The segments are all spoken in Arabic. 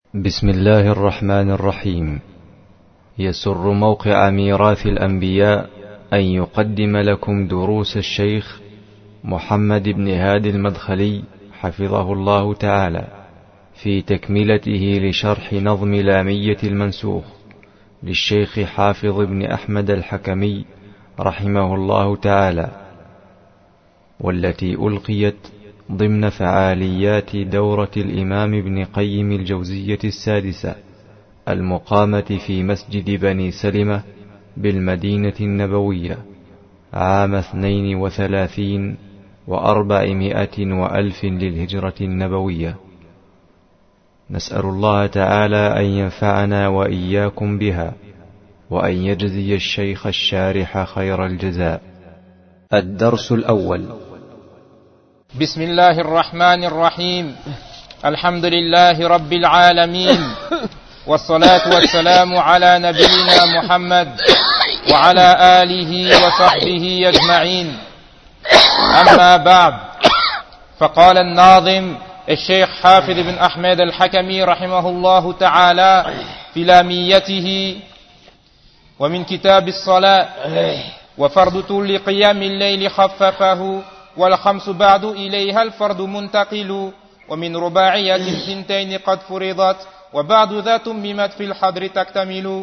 بسم الله الرحمن الرحيم. يسر موقع ميراث الأنبياء أن يقدم لكم دروس الشيخ محمد بن هادي المدخلي حفظه الله تعالى في تكملته لشرح نظم لامية المنسوخ للشيخ حافظ بن أحمد الحكمي رحمه الله تعالى، والتي ألقيت ضمن فعاليات دورة الإمام ابن قيم الجوزية السادسة المقامة في مسجد بني سلمة بالمدينة النبوية عام 32 و400 وألف للهجرة النبوية. نسأل الله تعالى أن ينفعنا وإياكم بها، وأن يجزي الشيخ الشارح خير الجزاء. الدرس الأول. بسم الله الرحمن الرحيم. الحمد لله رب العالمين، والصلاة والسلام على نبينا محمد وعلى آله وصحبه أجمعين. أما بعد، فقال الناظم الشيخ حافظ بن أحمد الحكمي رحمه الله تعالى في لاميته: ومن كتاب الصلاة وفرض طول قيام الليل خففه، والخمس بعد إليها الفرد منتقل، ومن رباعية 2 قد فرضت، وبعد ذا تممت في الحضر تكتمل.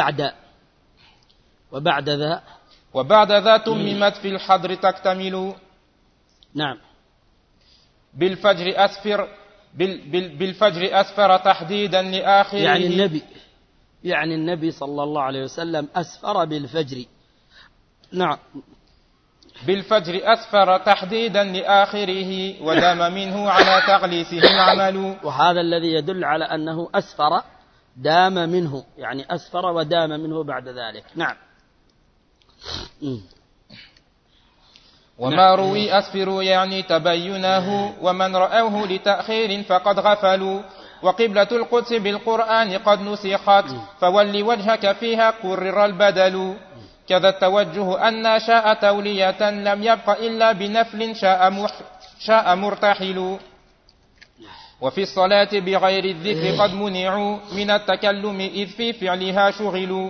وبعد ذا تممت في الحضر تكتمل. نعم. بالفجر أسفر تحديدا لآخره، يعني النبي صلى الله عليه وسلم أسفر بالفجر. نعم. بالفجر أسفر تحديدا لآخره، ودام منه على تغليسه العمل. وهذا الذي يدل على أنه أسفر دام منه، يعني أسفر ودام منه بعد ذلك. نعم. وما روي أسفر يعني تبينه، ومن رأوه لتأخير فقد غفلوا. وقبلة القدس بالقرآن قد نسخت، فول وجهك فيها قرر البدل. كذا التوجه أن شاء تولية، لم يبق إلا بنفل شاء مرتحل. وفي الصلاة بغير الذكر قد منعوا، من التكلم إذ في فعلها شغلوا.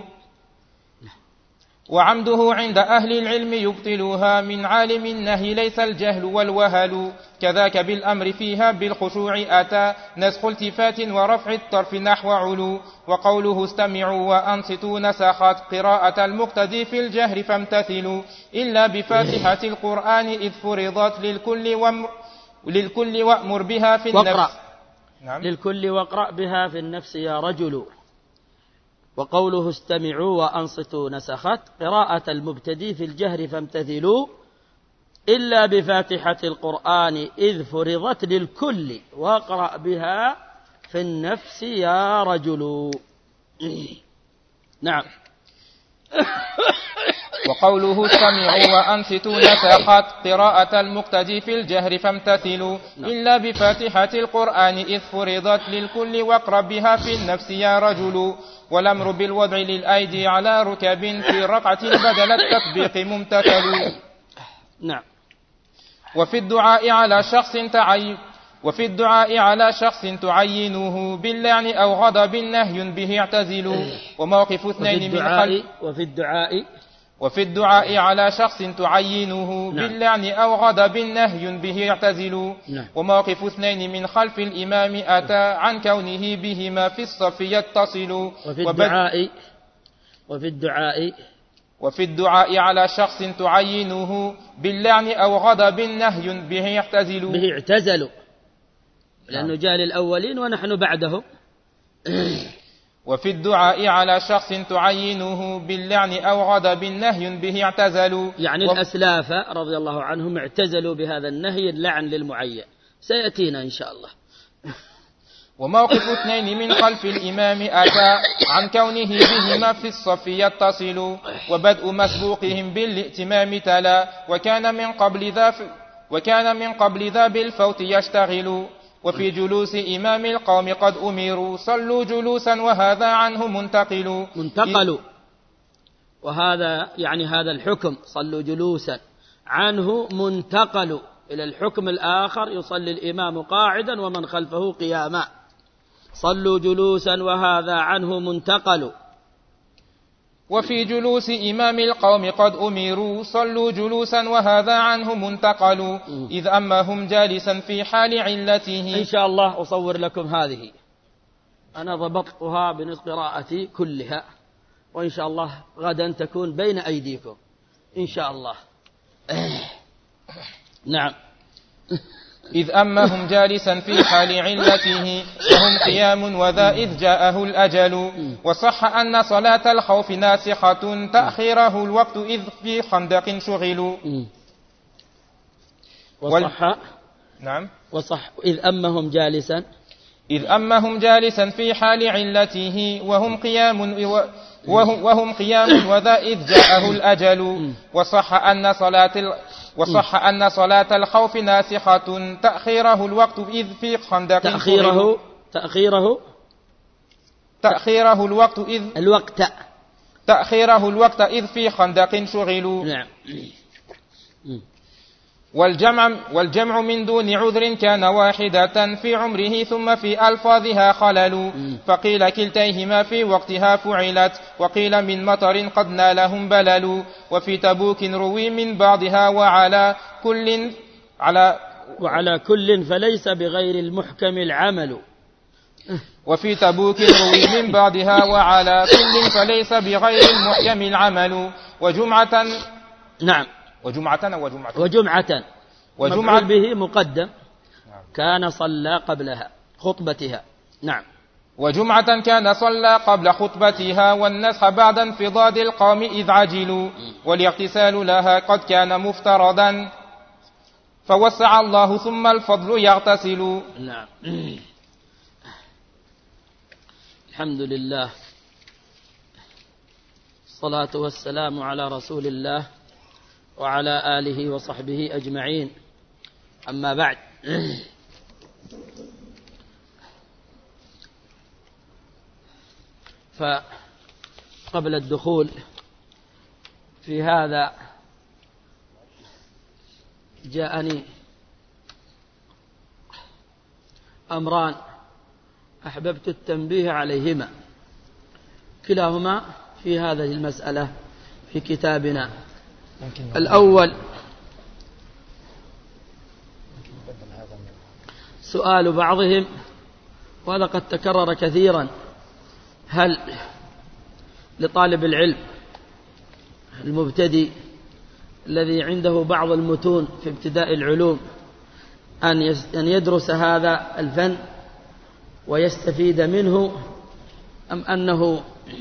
وعمده عند أهل العلم يبطلها، من عالم النهي ليس الجهل والوهل. كذاك بالأمر فيها بالخشوع أتى، نسخ التفات ورفع الطرف نحو علو. وقوله استمعوا وأنصتوا نسخت، قراءة المقتدي في الجهر فامتثلوا، إلا بفاتحة القرآن إذ فرضت، للكل وأمر بها في النفس. نعم. للكل واقرأ بها في النفس يا رجل. وقوله استمعوا وأنصتوا نسخت، قراءة المبتدي في الجهر فامتثلوا، إلا بفاتحة القرآن إذ فرضت، للكل واقرأ بها في النفس يا رجل. نعم. وقوله استمعوا وأنصتوا نسخت، قراءة المقتدي في الجهر فامتثلوا، إلا بفاتحة القرآن إذ فرضت، للكل واقرأ بها في النفس يا رجل. والأمر بالوضع للأيدي على ركب، في رقعة بدل التطبيق ممتثل. نعم. وفي الدعاء على شخص تعينه، باللعن أو غضب نهي به اعتزلوا. وموقف 2 من خلف. وفي الدعاء على شخص تعينه، باللعن أو غضب نهي به اعتزلوا. وموقف 2 من خلف الإمام أتى، عن كونه بهما في الصف يتصل. وفي الدعاء على شخص تعينه، باللعن أو غضب نهي به اعتزلوا. لأنه جاء للأولين ونحن بعدهم. وفي الدعاء على شخص تعينه، باللعن أو غضب نهي به اعتزلوا. يعني الأسلاف رضي الله عنهم اعتزلوا بهذا النهي، اللعن للمعين، سيأتينا إن شاء الله. وموقف 2 من خلف الإمام أتى، عن كونه بهما في الصف يتصل. وبدء مسبوقهم بالائتمام تلا، وكان من قبل ذا بالفوت يشتغل. وفي جلوس إمام القوم قد أمروا، صلوا جلوسا وهذا عنه منتقل. وهذا يعني هذا الحكم صلوا جلوسا عنه منتقل إلى الحكم الآخر، يصلي الإمام قاعدا ومن خلفه قياما. صلوا جلوسا وهذا عنه منتقل. وفي جلوس إمام القوم قد أمروا صلوا جلوسا وهذا عنه منتقل إذ أمهم جالسا في حال علته. إن شاء الله أصور لكم هذه، أنا ضبطتها بقراءتي كلها، وإن شاء الله غدا تكون بين أيديكم إن شاء الله. نعم. إذ أمهم جالسا في حال علته وهم قيام وذا إذ جاءه الأجل. وصح أن صلاة الخوف ناسخة تأخيره الوقت إذ في خندق شغلوا. نعم. وصح إذ أمهم جالسا في حال علته وهم قيام وذا إذ جاءه الأجل. وصح أن صلاة الخوف ناسخة تأخيره الوقت إذ في خندق تأخيره الوقت إذ في خندق شغلوا. نعم. والجمع من دون عذر كان واحدة في عمره ثم في ألفاظها خلل. فقيل كلتيهما في وقتها فعلت وقيل من مطر قد نالهم بلل. وفي تبوك روي من بعضها وعلى كل فليس بغير المحكم العمل. وفي تبوك روي من بعضها وعلى كل فليس بغير المحكم العمل. وجمعة مفعول به مقدم كان صلى قبلها خطبتها. نعم. وجمعة كان صلى قبل خطبتها والنسخ بعد انفضاد القوم إذ عجلوا. والاغتسال لها قد كان مفترضا فوسع الله ثم الفضل يغتسل. نعم. الحمد لله، الصلاة والسلام على رسول الله وعلى آله وصحبه أجمعين. أما بعد، فقبل الدخول في هذا جاءني أمران أحببت التنبيه عليهما، كلاهما في هذه المسألة في كتابنا. الأول سؤال بعضهم، وهذا قد تكرر كثيرا: هل لطالب العلم المبتدئ الذي عنده بعض المتون في ابتداء العلوم أن يدرس هذا الفن ويستفيد منه، أم أنه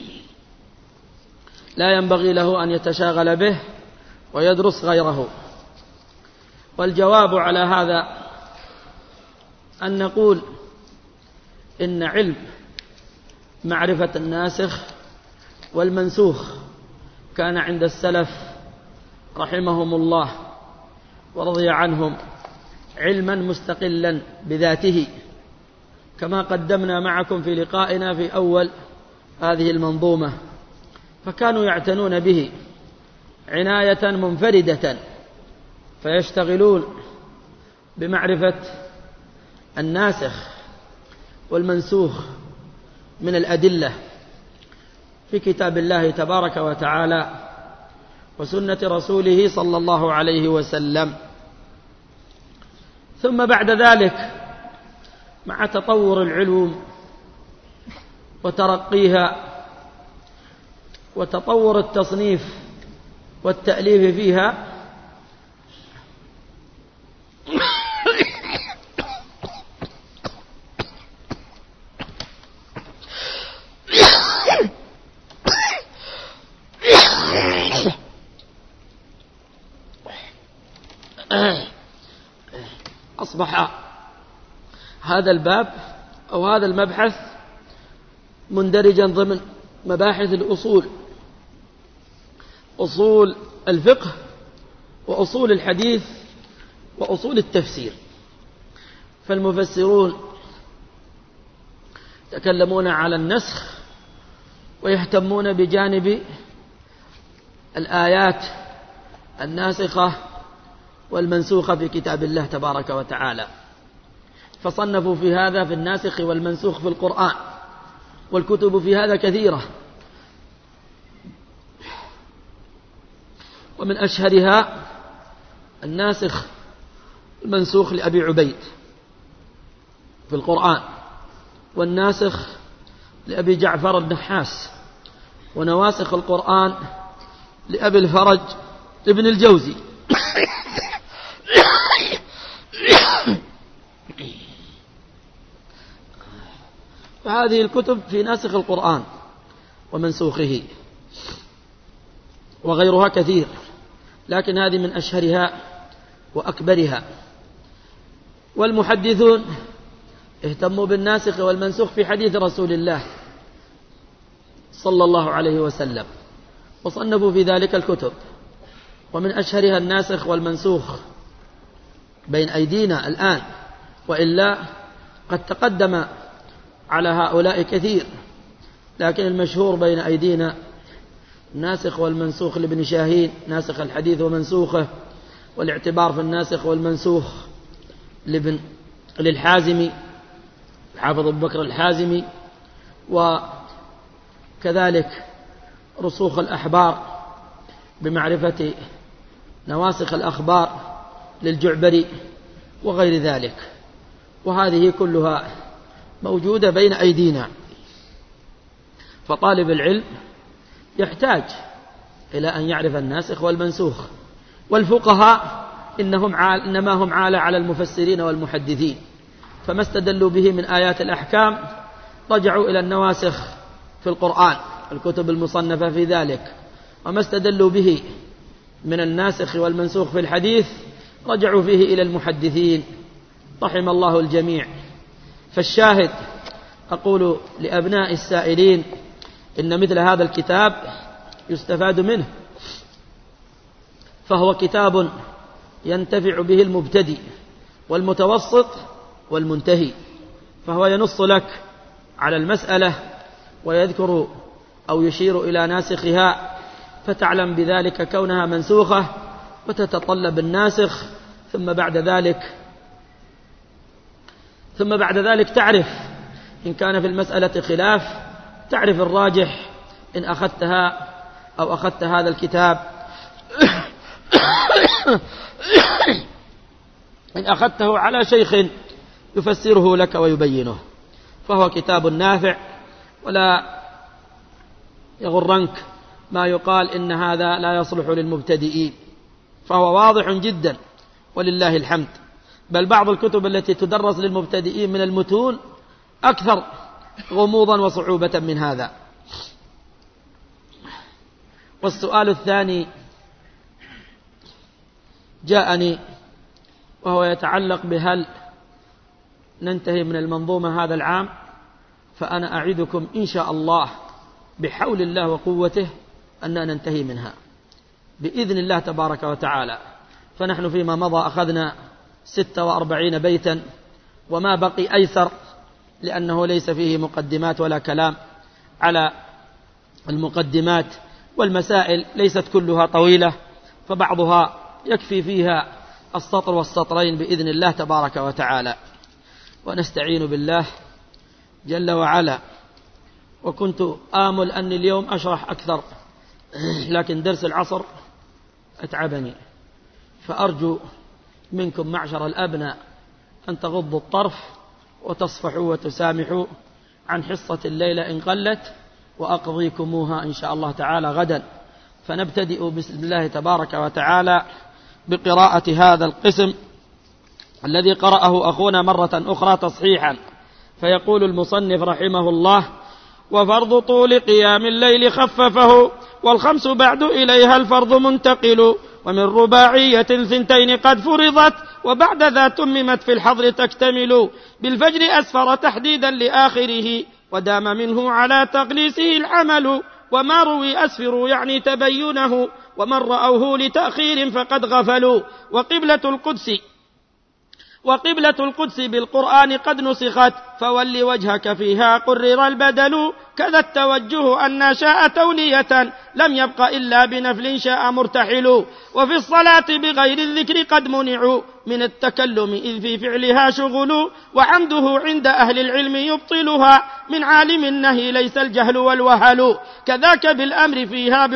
لا ينبغي له أن يتشاغل به ويدرس غيره؟ والجواب على هذا أن نقول إن علم معرفة الناسخ والمنسوخ كان عند السلف رحمهم الله ورضي عنهم علما مستقلا بذاته، كما قدمنا معكم في لقائنا في أول هذه المنظومة، فكانوا يعتنون به عناية منفردة، فيشتغلون بمعرفة الناسخ والمنسوخ من الأدلة في كتاب الله تبارك وتعالى وسنة رسوله صلى الله عليه وسلم. ثم بعد ذلك مع تطور العلوم وترقيها وتطور التصنيف والتأليف فيها، أصبح هذا الباب أو هذا المبحث مندرجا ضمن مباحث الأصول، أصول الفقه وأصول الحديث وأصول التفسير. فالمفسرون يتكلمون على النسخ ويهتمون بجانب الآيات الناسخة والمنسوخة في كتاب الله تبارك وتعالى، فصنفوا في هذا في الناسخ والمنسوخ في القرآن، والكتب في هذا كثيرة، ومن أشهرها الناسخ المنسوخ لأبي عبيد في القرآن، والناسخ لأبي جعفر النحاس، ونواسخ القرآن لأبي الفرج ابن الجوزي. فهذه الكتب في ناسخ القرآن ومنسوخه، وغيرها كثير، لكن هذه من أشهرها وأكبرها. والمحدثون اهتموا بالناسخ والمنسوخ في حديث رسول الله صلى الله عليه وسلم، وصنفوا في ذلك الكتب، ومن أشهرها الناسخ والمنسوخ بين أيدينا الآن، وإلا قد تقدم على هؤلاء كثير، لكن المشهور بين أيدينا الناسخ والمنسوخ لابن شاهين، ناسخ الحديث ومنسوخه، والاعتبار في الناسخ والمنسوخ للحازمي الحافظ أبو بكر الحازمي، وكذلك رسوخ الأحبار بمعرفة نواسخ الأخبار للجعبري وغير ذلك، وهذه كلها موجودة بين أيدينا. فطالب العلم يحتاج إلى أن يعرف الناسخ والمنسوخ، والفقهاء إنما هم عالة على المفسرين والمحدثين، فما استدلوا به من آيات الأحكام رجعوا إلى النواسخ في القرآن، الكتب المصنفة في ذلك، وما استدلوا به من الناسخ والمنسوخ في الحديث رجعوا فيه إلى المحدثين، رحم الله الجميع. فالشاهد أقول لأبناء السائلين إن مثل هذا الكتاب يستفاد منه، فهو كتاب ينتفع به المبتدئ والمتوسط والمنتهي، فهو ينص لك على المسألة ويذكر أو يشير إلى ناسخها، فتعلم بذلك كونها منسوخة وتتطلب الناسخ، ثم بعد ذلك تعرف إن كان في المسألة خلاف، تعرف الراجح إن أخذتها أو أخذت هذا الكتاب إن أخذته على شيخ يفسره لك ويبينه، فهو كتاب نافع، ولا يغرنك ما يقال إن هذا لا يصلح للمبتدئين، فهو واضح جدا ولله الحمد. بل بعض الكتب التي تدرس للمبتدئين من المتون أكثر غموضا وصعوبة من هذا. والسؤال الثاني جاءني وهو يتعلق بهل ننتهي من المنظومة هذا العام، فأنا أعدكم إن شاء الله بحول الله وقوته أننا ننتهي منها بإذن الله تبارك وتعالى. فنحن فيما مضى أخذنا 46 بيتا، وما بقي أيسر لأنه ليس فيه مقدمات ولا كلام على المقدمات، والمسائل ليست كلها طويلة، فبعضها يكفي فيها السطر والسطرين بإذن الله تبارك وتعالى. ونستعين بالله جل وعلا. وكنت آمل أني اليوم أشرح أكثر، لكن درس العصر أتعبني، فأرجو منكم معشر الأبناء أن تغضوا الطرف وتصفحوا وتسامحوا عن حصة الليلة إن قلت، وأقضيكموها إن شاء الله تعالى غدا. فنبتدئ بسم الله تبارك وتعالى بقراءة هذا القسم الذي قرأه أخونا مرة أخرى تصحيحا. فيقول المصنف رحمه الله: وفرض طول قيام الليل خففه، والخمس بعد إليها الفرض منتقل، ومن رباعية 2 قد فرضت، وبعد ذا تممت في الحظر تكتمل، بالفجر أسفر تحديدا لآخره، ودام منه على تقليصه العمل، وما روي أسفر يعني تبينه، ومن رأوه لتأخير فقد غفلوا، وقبلة القدس بالقرآن قد نسخت، فول وجهك فيها قرر البدل، كذا التوجه أن شاء تولية، لم يبق إلا بنفل شاء مرتحل، وفي الصلاة بغير الذكر قد منعوا، من التكلم إذ في فعلها شغل وعمده عند أهل العلم يبطلها من عالم النهي ليس الجهل والوهل كذاك بالأمر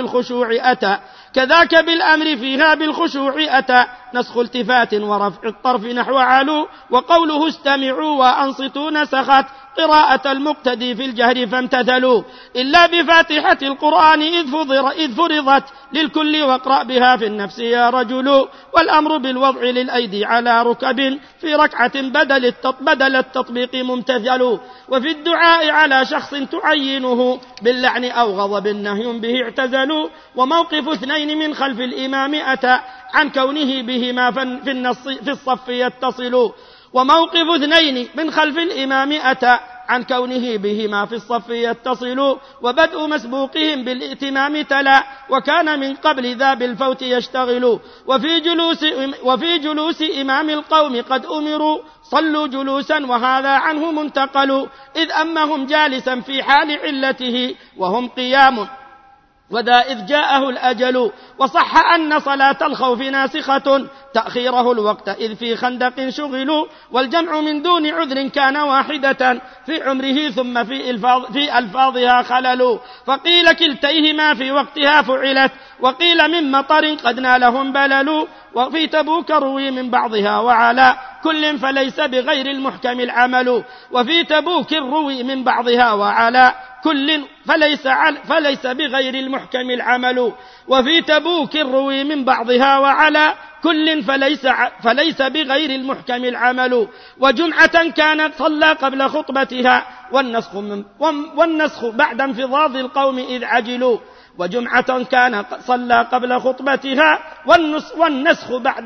فيها بالخشوع أتى نسخ التفات ورفع الطرف نحو علو وقوله استمعوا وأنصتوا نسخت قراءة المقتدي في الجهر فامتثلوا إلا بفاتحة القرآن إذ فرضت للكل واقرأ بها في النفس يا رجل والأمر بالوضع للأيدي على ركب في ركعة بدل التطبيق ممتثل وفي الدعاء على شخص تعينه باللعن أو غضب نهي به اعتزلوا وموقف اثنين من خلف الإمام أتى عن كونه بهما في الصف يتصل وموقف اثنين من خلف الإمام أتى عن كونه بهما في الصف يتصل وبدء مسبوقهم بالائتمام تلا وكان من قبل ذا بالفوت يشتغل وفي جلوس إمام القوم قد أمروا صلوا جلوسا وهذا عنه منتقل إذ أمهم جالسا في حال علته وهم قيام وذا إذ جاءه الأجل وصح أن صلاة الخوف ناسخة تأخيره الوقت إذ في خندق شغلوا والجمع من دون عذر كان واحدة في عمره ثم في ألفاظها خلل فقيل كلتيهما في وقتها فعلت وقيل من مطر قد نالهم بلل وفي تبوك روي من بعضها وعلى كل فليس بغير المحكم العمل وفي تبوك روي من بعضها وعلى كل فليس بغير المحكم العمل وفي تبوك روي من بعضها وعلى كل فليس بغير المحكم العمل وجمعة كانت صلى قبل خطبتها والنسخ بعد انفضاض القوم إذ عجلوا وجمعة كان صلى قبل خطبتها والنسخ بعد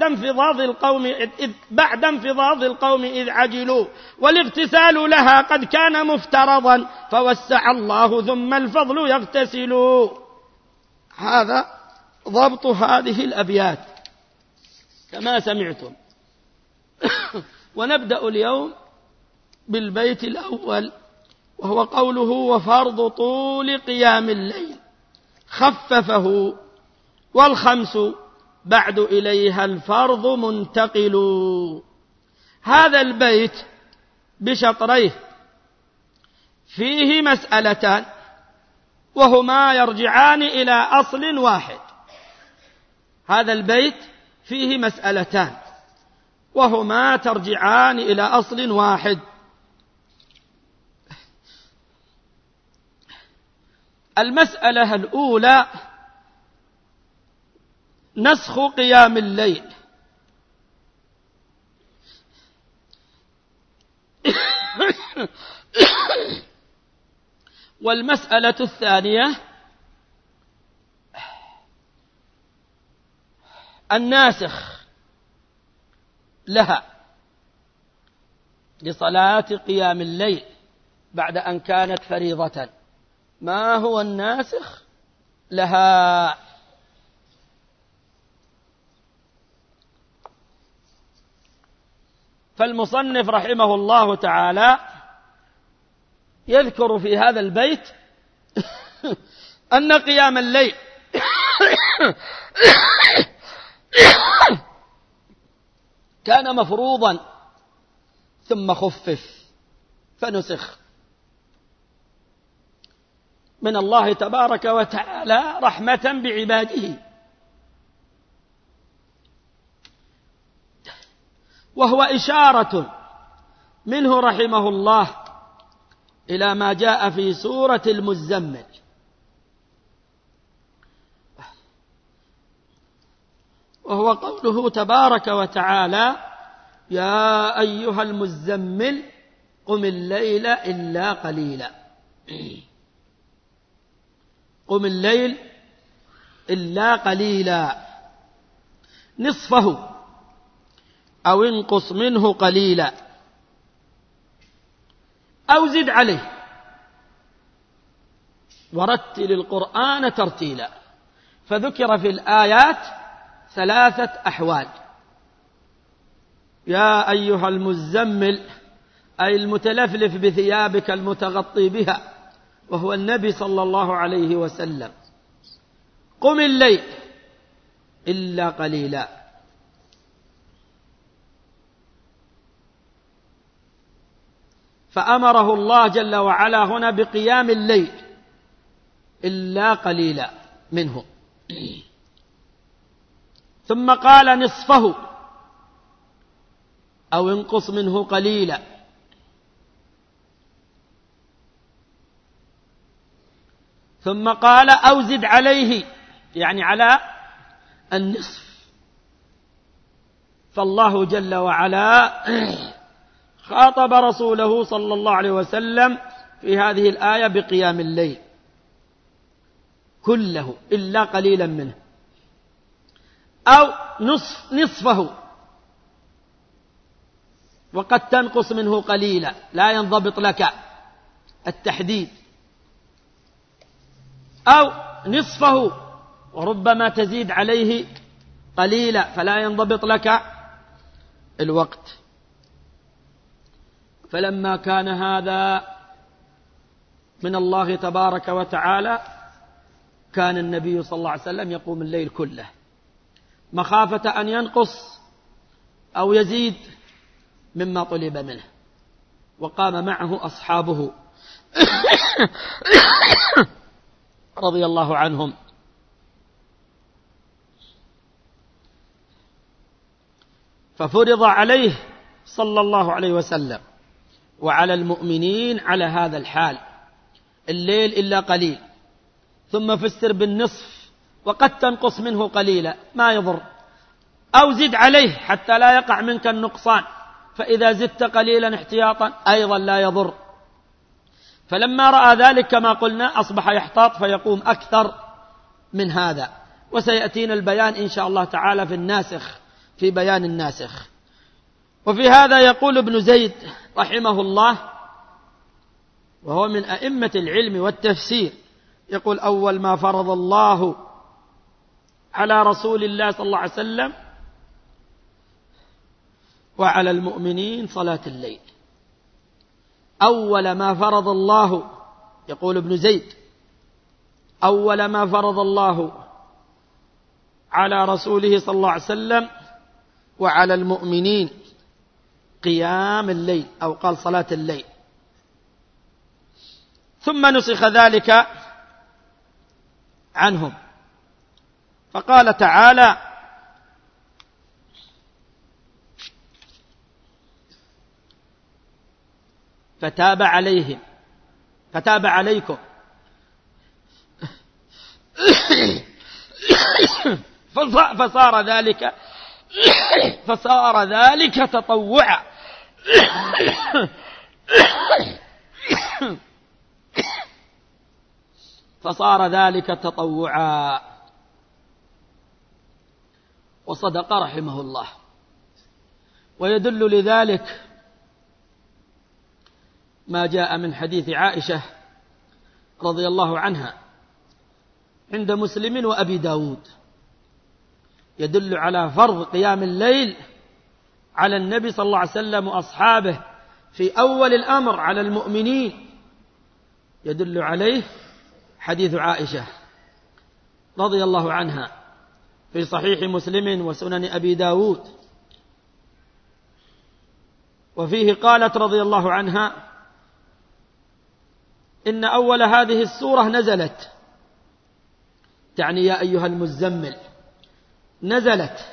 انفضاض القوم إذ عجلوا والاغتسال لها قد كان مفترضا فوسع الله ثم الفضل يغتسل. هذا ضبط هذه الأبيات كما سمعتم. ونبدأ اليوم بالبيت الأول وهو قوله وفرض طول قيام الليل خففه والخمس بعد إليها الفرض منتقل. هذا البيت بشطريه فيه مسألتان وهما يرجعان إلى أصل واحد. هذا البيت فيه مسألتان وهما ترجعان إلى أصل واحد. المسألة الأولى نسخ قيام الليل. والمسألة الثانية الناسخ لها لصلاة قيام الليل بعد أن كانت فريضة. ما هو الناسخ لها؟ فالمصنف رحمه الله تعالى يذكر في هذا البيت أن قيام الليل كان مفروضا ثم خفف فنسخ من الله تبارك وتعالى رحمة بعباده، وهو إشارة منه رحمه الله إلى ما جاء في سورة المزمل، وهو قوله تبارك وتعالى يا أيها المزمل قم الليل إلا قليلا. قم الليل إلا قليلا نصفه أو انقص منه قليلا أو زد عليه ورتل القرآن ترتيلا. فذكر في الآيات ثلاثة أحوال: يا أيها المزمل أي المتلفلف بثيابك المتغطي بها وهو النبي صلى الله عليه وسلم. قم الليل إلا قليلا. فأمره الله جل وعلا هنا بقيام الليل إلا قليلا منه، ثم قال نصفه أو انقص منه قليلا، ثم قال أو زد عليه، يعني على النصف. فالله جل وعلا خاطب رسوله صلى الله عليه وسلم في هذه الآية بقيام الليل كله إلا قليلا منه، أو نصفه، وقد تنقص منه قليلا، لا ينضبط لك التحديد، أو نصفه وربما تزيد عليه قليلا فلا ينضبط لك الوقت. فلما كان هذا من الله تبارك وتعالى كان النبي صلى الله عليه وسلم يقوم الليل كله مخافة أن ينقص أو يزيد مما طلب منه، وقام معه أصحابه رضي الله عنهم. ففرض عليه صلى الله عليه وسلم وعلى المؤمنين على هذا الحال الليل إلا قليل، ثم فسر بالنصف وقد تنقص منه قليلا ما يضر، أو زد عليه حتى لا يقع منك النقصان، فإذا زدت قليلا احتياطا أيضا لا يضر. فلما رأى ذلك كما قلنا أصبح يحتاط فيقوم أكثر من هذا، وسيأتينا البيان إن شاء الله تعالى في الناسخ، في بيان الناسخ. وفي هذا يقول ابن زيد رحمه الله، وهو من أئمة العلم والتفسير، يقول أول ما فرض الله على رسول الله صلى الله عليه وسلم وعلى المؤمنين صلاة الليل. أول ما فرض الله، يقول ابن زيد، أول ما فرض الله على رسوله صلى الله عليه وسلم وعلى المؤمنين قيام الليل، أو قال صلاة الليل، ثم نسخ ذلك عنهم، فقال تعالى فتاب عليهم، فتاب عليكم فصار ذلك تطوعا فصار ذلك تطوعا. وصدق رحمه الله. ويدل لذلك ما جاء من حديث عائشة رضي الله عنها عند مسلم وأبي داود، يدل على فرض قيام الليل على النبي صلى الله عليه وسلم وأصحابه في أول الأمر على المؤمنين، يدل عليه حديث عائشة رضي الله عنها في صحيح مسلم وسنن أبي داود. وفيه قالت رضي الله عنها إن أول هذه السورة نزلت، تعني يا أيها المزمل، نزلت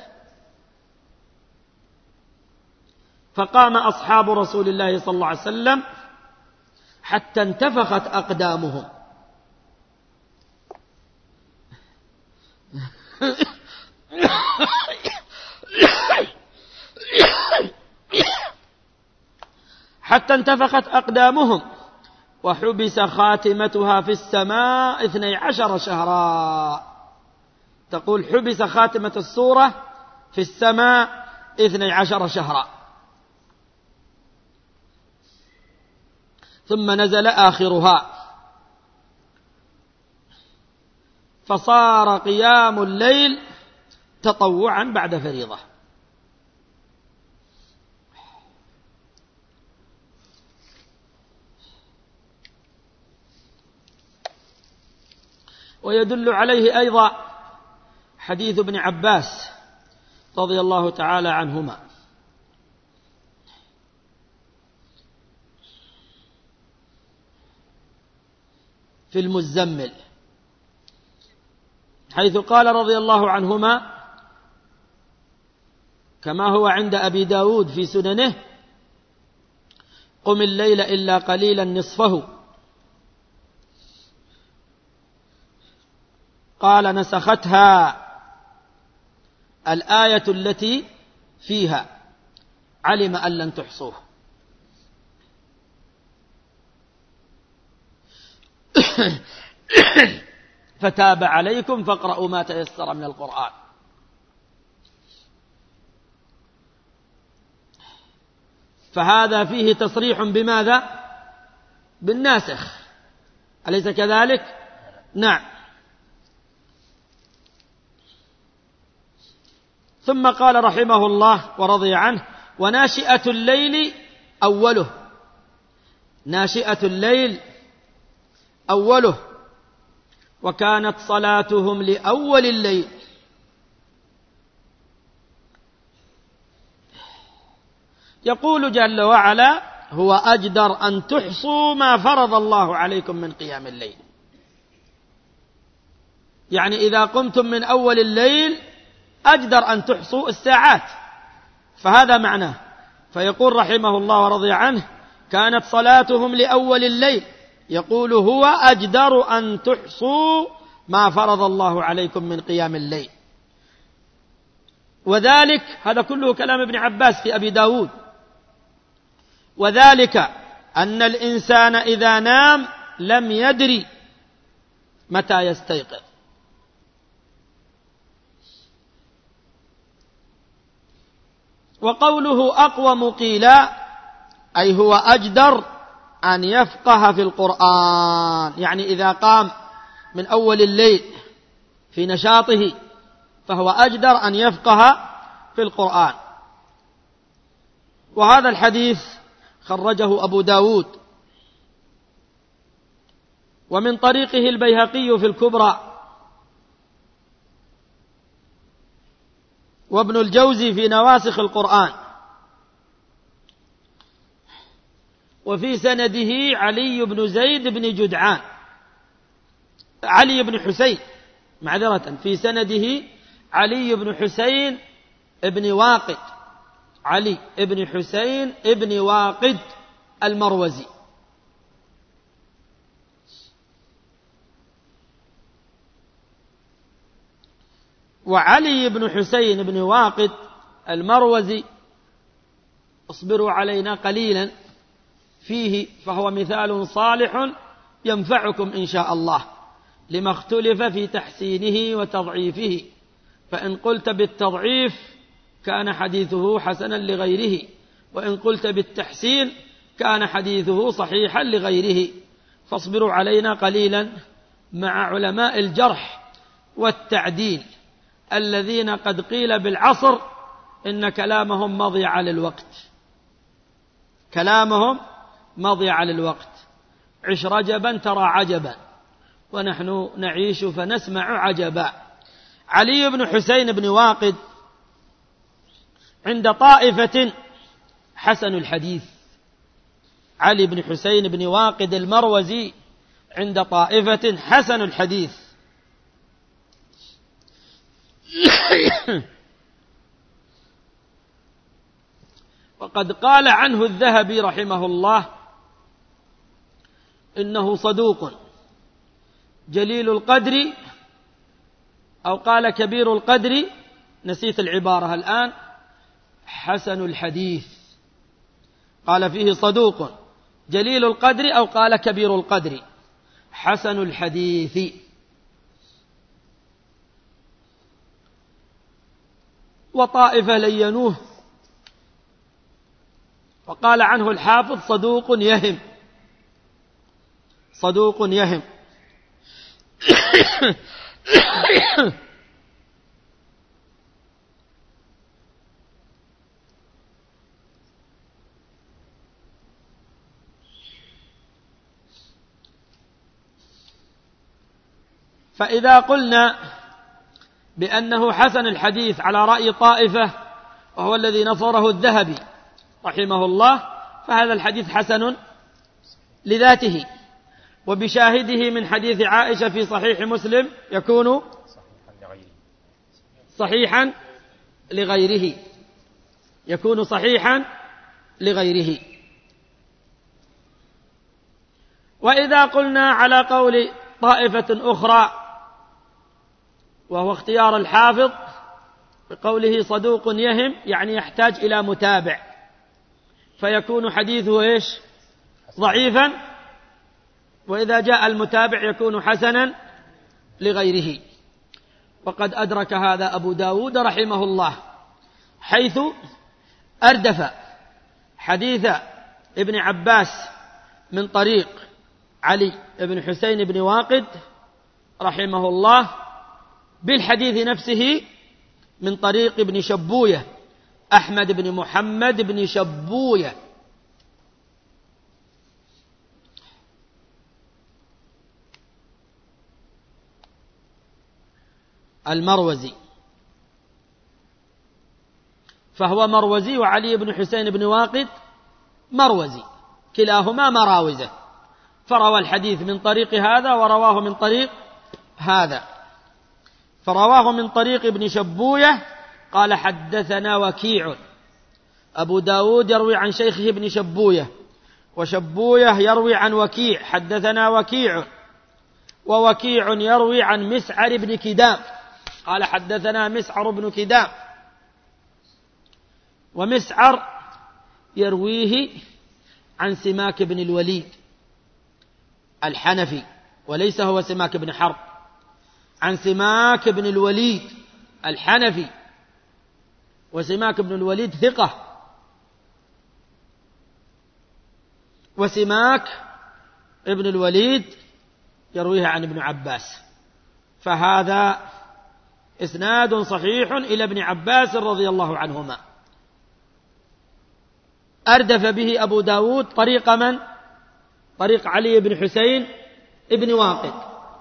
فقام أصحاب رسول الله صلى الله عليه وسلم حتى انتفخت أقدامهم حتى انتفخت أقدامهم وحبس خاتمتها في السماء 12 شهرا. تقول حبس خاتمة السورة في السماء 12 شهرا، ثم نزل آخرها، فصار قيام الليل تطوعا بعد فريضة. ويدل عليه أيضا حديث ابن عباس رضي الله تعالى عنهما في المزمل، حيث قال رضي الله عنهما كما هو عند أبي داود في سننه: قم الليل إلا قليلا نصفه. قال: نسختها الآية التي فيها علم أن لن تحصوه. فتاب عليكم فاقرأوا ما تيسر من القرآن. فهذا فيه تصريح بماذا؟ بالناسخ، أليس كذلك؟ نعم. ثم قال رحمه الله ورضي عنه: وناشئة الليل أوله. ناشئة الليل أوله، وكانت صلاتهم لأول الليل. يقول جل وعلا: هو أجدر أن تحصوا ما فرض الله عليكم من قيام الليل. يعني إذا قمتم من أول الليل أجدر أن تحصوا الساعات، فهذا معناه. فيقول رحمه الله ورضي عنه: كانت صلاتهم لأول الليل. يقول: هو أجدر أن تحصوا ما فرض الله عليكم من قيام الليل. وذلك، هذا كله كلام ابن عباس في أبي داود، وذلك أن الإنسان إذا نام لم يدري متى يستيقظ. وقوله أقوم قيلا، أي هو أجدر أن يفقه في القرآن. يعني إذا قام من أول الليل في نشاطه فهو أجدر أن يفقه في القرآن. وهذا الحديث خرجه أبو داود، ومن طريقه البيهقي في الكبرى، وابن الجوزي في نواسخ القرآن، وفي سنده علي بن زيد بن جدعان، علي بن حسين، معذرة، في سنده علي بن حسين ابن واقد، علي ابن حسين ابن واقد المروزي. وعلي بن حسين بن واقد المروزي، اصبروا علينا قليلا فيه، فهو مثال صالح ينفعكم إن شاء الله، لما اختلف في تحسينه وتضعيفه. فإن قلت بالتضعيف كان حديثه حسنا لغيره، وإن قلت بالتحسين كان حديثه صحيحا لغيره. فاصبروا علينا قليلا مع علماء الجرح والتعديل الذين قد قيل بالعصر إن كلامهم مضيع للوقت، كلامهم مضيع للوقت. عش رجبا ترى عجبا، ونحن نعيش فنسمع عجبا. علي بن حسين بن واقد عند طائفة حسن الحديث. علي بن حسين بن واقد المروزي عند طائفة حسن الحديث. وقد قال عنه الذهبي رحمه الله إنه صدوق جليل القدر، أو قال كبير القدر، نسيت العبارة الآن، حسن الحديث. قال فيه صدوق جليل القدر، أو قال كبير القدر، حسن الحديث. وطائفة لينوه، وقال عنه الحافظ صدوق يهم، صدوق يهم. فإذا قلنا بأنه حسن الحديث على رأي طائفة، وهو الذي نصره الذهبي رحمه الله، فهذا الحديث حسن لذاته. وبشاهده من حديث عائشة في صحيح مسلم يكون صحيحا لغيره، يكون صحيحا لغيره. وإذا قلنا على قول طائفة أخرى وهو اختيار الحافظ بقوله صدوق يهم، يعني يحتاج إلى متابع، فيكون حديثه إيش؟ ضعيفا، وإذا جاء المتابع يكون حسنا لغيره. وقد أدرك هذا أبو داود رحمه الله، حيث أردف حديث ابن عباس من طريق علي بن حسين بن واقد رحمه الله بالحديث نفسه من طريق ابن شبوية، أحمد بن محمد بن شبوية، المروزي، فهو مروزي، وعلي بن حسين بن واقد مروزي، كلاهما مراوزة، فروى الحديث من طريق هذا ورواه من طريق هذا. فرواه من طريق ابن شبوية قال حدثنا وكيع. أبو داود يروي عن شيخه ابن شبوية، وشبوية يروي عن وكيع، حدثنا وكيع، ووكيع يروي عن مسعر بن كدام قال حدثنا مسعر بن كدام، ومسعر يرويه عن سماك بن الوليد الحنفي، وليس هو سماك بن حرب، عن سماك بن الوليد الحنفي، وسماك بن الوليد ثقة، وسماك ابن الوليد يرويها عن ابن عباس، فهذا إسناد صحيح إلى ابن عباس رضي الله عنهما. أردف به أبو داود طريق من؟ طريق علي بن حسين ابن واقد.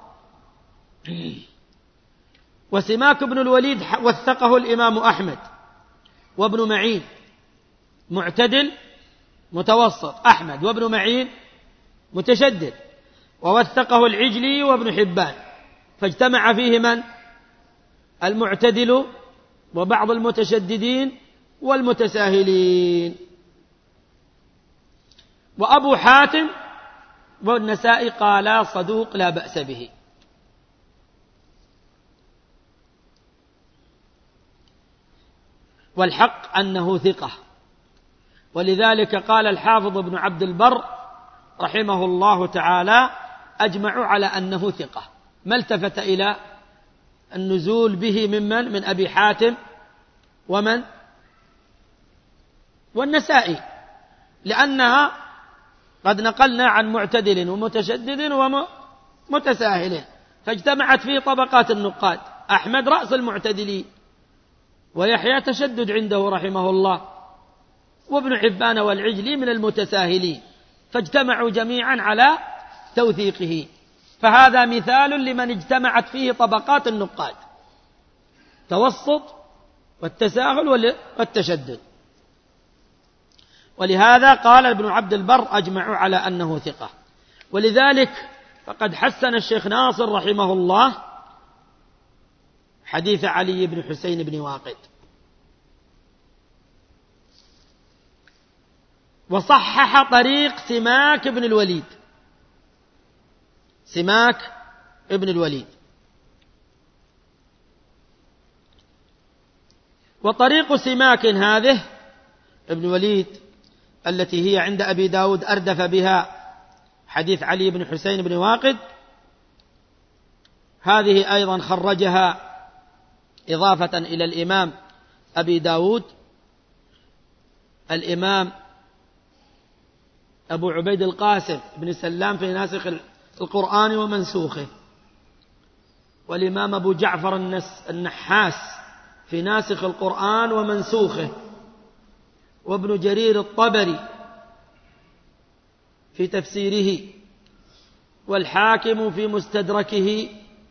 وسماك بن الوليد وثقه الإمام أحمد وابن معين، معتدل متوسط، أحمد وابن معين متشدد، ووثقه العجلي وابن حبان، فاجتمع فيه من؟ المعتدل وبعض المتشددين والمتساهلين. وأبو حاتم والنسائي قالا صدوق لا بأس به. والحق أنه ثقة، ولذلك قال الحافظ ابن عبد البر رحمه الله تعالى أجمعوا على أنه ثقة، ما التفت إلى النزول به من أبي حاتم ومن والنسائي، لأنها قد نقلنا عن معتدل ومتشدد ومتساهل، فاجتمعت فيه طبقات النقاد. أحمد رأس المعتدلين، ويحيى تشدد عنده رحمه الله، وابن حبان والعجلي من المتساهلين، فاجتمعوا جميعا على توثيقه. فهذا مثال لمن اجتمعت فيه طبقات النقاد، توسط والتساهل والتشدد. ولهذا قال ابن عبد البر أجمعوا على أنه ثقة. ولذلك فقد حسن الشيخ ناصر رحمه الله حديث علي بن حسين بن واقد، وصحح طريق سماك بن الوليد، سماك ابن الوليد. وطريق سماك هذه ابن الوليد التي هي عند أبي داود أردف بها حديث علي بن حسين بن واقد، هذه أيضا خرجها إضافة إلى الإمام أبي داود الإمام أبو عبيد القاسم بن سلام في ناسخ القرآن ومنسوخه، والإمام أبو جعفر النحاس في ناسخ القرآن ومنسوخه، وابن جرير الطبري في تفسيره، والحاكم في مستدركه،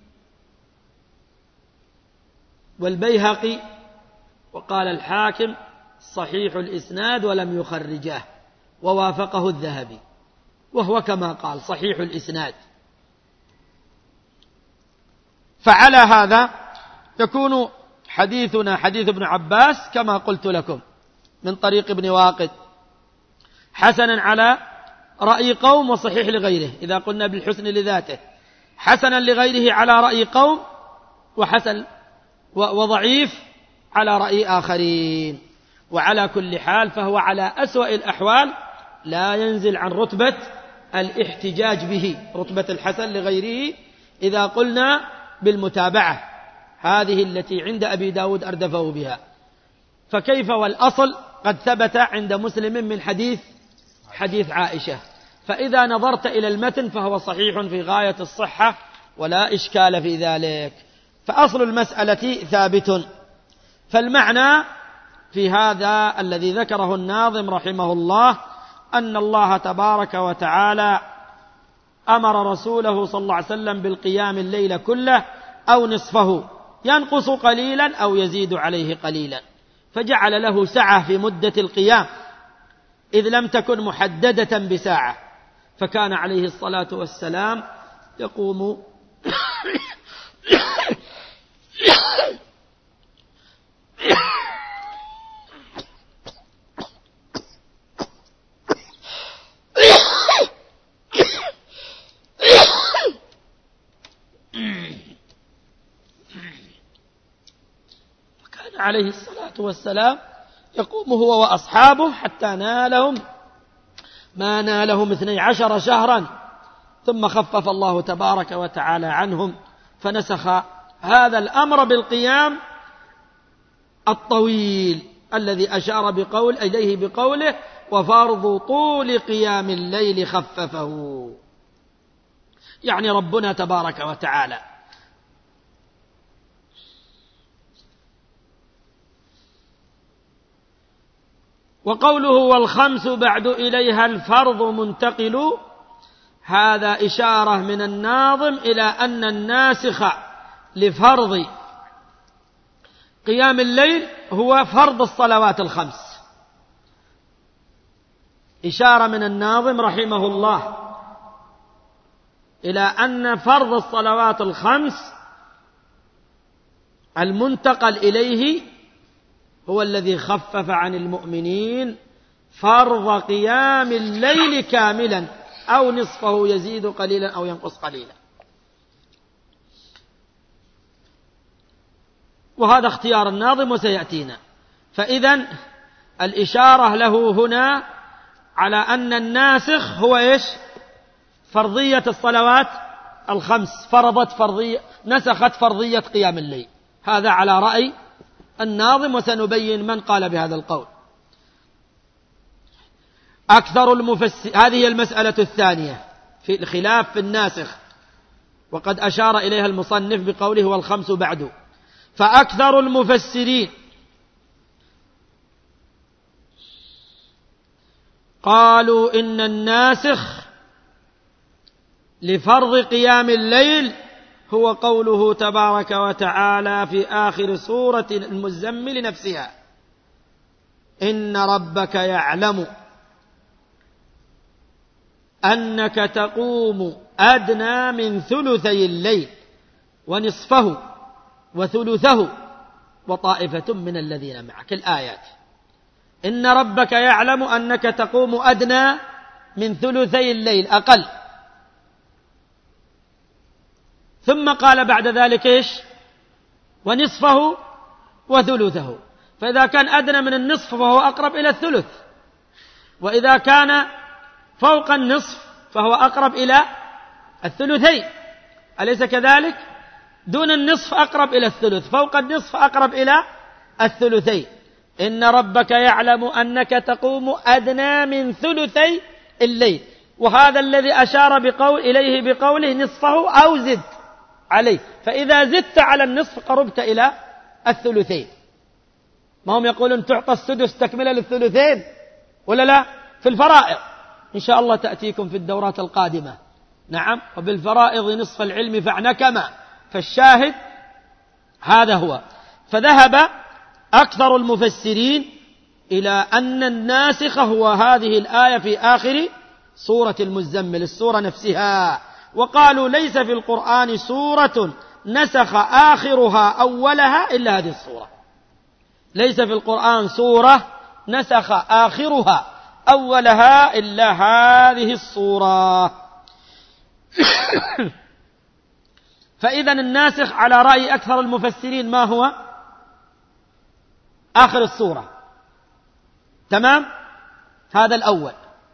والبيهقي، وقال الحاكم صحيح الإسناد ولم يخرجه، ووافقه الذهبي. وهو كما قال صحيح الإسناد. فعلى هذا يكون حديثنا حديث ابن عباس كما قلت لكم من طريق ابن واقد حسنا على رأي قوم وصحيح لغيره، إذا قلنا بالحسن لذاته، حسنا لغيره على رأي قوم، وحسن وضعيف على رأي آخرين. وعلى كل حال فهو على أسوأ الأحوال لا ينزل عن رتبة الاحتجاج به، رتبة الحسن لغيره إذا قلنا بالمتابعة هذه التي عند أبي داود أردفه بها. فكيف والأصل قد ثبت عند مسلم من حديث عائشة، فإذا نظرت إلى المتن فهو صحيح في غاية الصحة ولا إشكال في ذلك، فأصل المسألة ثابت. فالمعنى في هذا الذي ذكره الناظم رحمه الله أن الله تبارك وتعالى أمر رسوله صلى الله عليه وسلم بالقيام الليل كله أو نصفه، ينقص قليلا أو يزيد عليه قليلا، فجعل له سعة في مدة القيام إذ لم تكن محددة بساعة، فكان عليه الصلاة والسلام يقوم عليه الصلاة والسلام يقوم هو وأصحابه حتى نالهم ما نالهم 12 شهرا، ثم خفف الله تبارك وتعالى عنهم فنسخ هذا الأمر بالقيام الطويل الذي أشار إليه بقوله وفرض طول قيام الليل خففه، يعني ربنا تبارك وتعالى. وقوله والخمس بعد إليها الفرض منتقل، هذا إشارة من الناظم إلى أن الناسخ لفرض قيام الليل هو فرض الصلوات الخمس. إشارة من الناظم رحمه الله إلى أن فرض الصلوات الخمس المنتقل إليه هو الذي خفف عن المؤمنين فرض قيام الليل كاملا أو نصفه يزيد قليلا أو ينقص قليلا. وهذا اختيار الناظم وسيأتينا. فإذن الإشارة له هنا على أن الناسخ هو إيش؟ فرضية الصلوات الخمس، نسخت فرضية قيام الليل. هذا على رأي الناظم، وسنبين من قال بهذا القول. هذه المسألة الثانية في الخلاف في الناسخ، وقد أشار إليها المصنف بقوله والخمس بعد. فأكثر المفسرين قالوا إن الناسخ لفرض قيام الليل هو قوله تبارك وتعالى في آخر سورة المزمل نفسها إن ربك يعلم أنك تقوم أدنى من ثلثي الليل ونصفه وثلثه وطائفة من الذين معك. الآيات إن ربك يعلم أنك تقوم أدنى من ثلثي الليل أقل، ثم قال بعد ذلك إيش؟ ونصفه وثلثه. فإذا كان أدنى من النصف فهو أقرب إلى الثلث، وإذا كان فوق النصف فهو أقرب إلى الثلثين، أليس كذلك؟ دون النصف أقرب إلى الثلث، فوق النصف أقرب إلى الثلثين. إن ربك يعلم أنك تقوم أدنى من ثلثي الليل، وهذا الذي أشار إليه بقوله نصفه أو زد عليه، فإذا زدت على النصف قربت إلى الثلثين. ما هم يقولون تعطى السدس تكملة للثلثين ولا لا؟ في الفرائض إن شاء الله تأتيكم في الدورات القادمة. نعم، وبالفرائض نصف العلم فاعنكما، فالشاهد هذا هو. فذهب أكثر المفسرين إلى أن الناسخ هو هذه الآية في آخر سورة المزمل، السورة نفسها. وقالوا ليس في القرآن سورة نسخ آخرها أولها إلا هذه السورة. ليس في القرآن سورة نسخ آخرها أولها إلا هذه السورة. فإذا الناسخ على رأي أكثر المفسرين ما هو؟ آخر السورة. تمام؟ هذا الأول.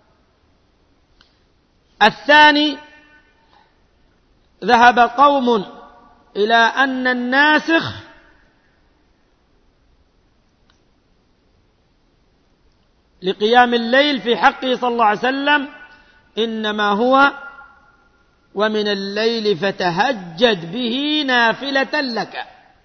الثاني، ذهب قوم إلى أن الناسخ لقيام الليل في حقه صلى الله عليه وسلم إنما هو ومن الليل فتهجد به نافلة لك.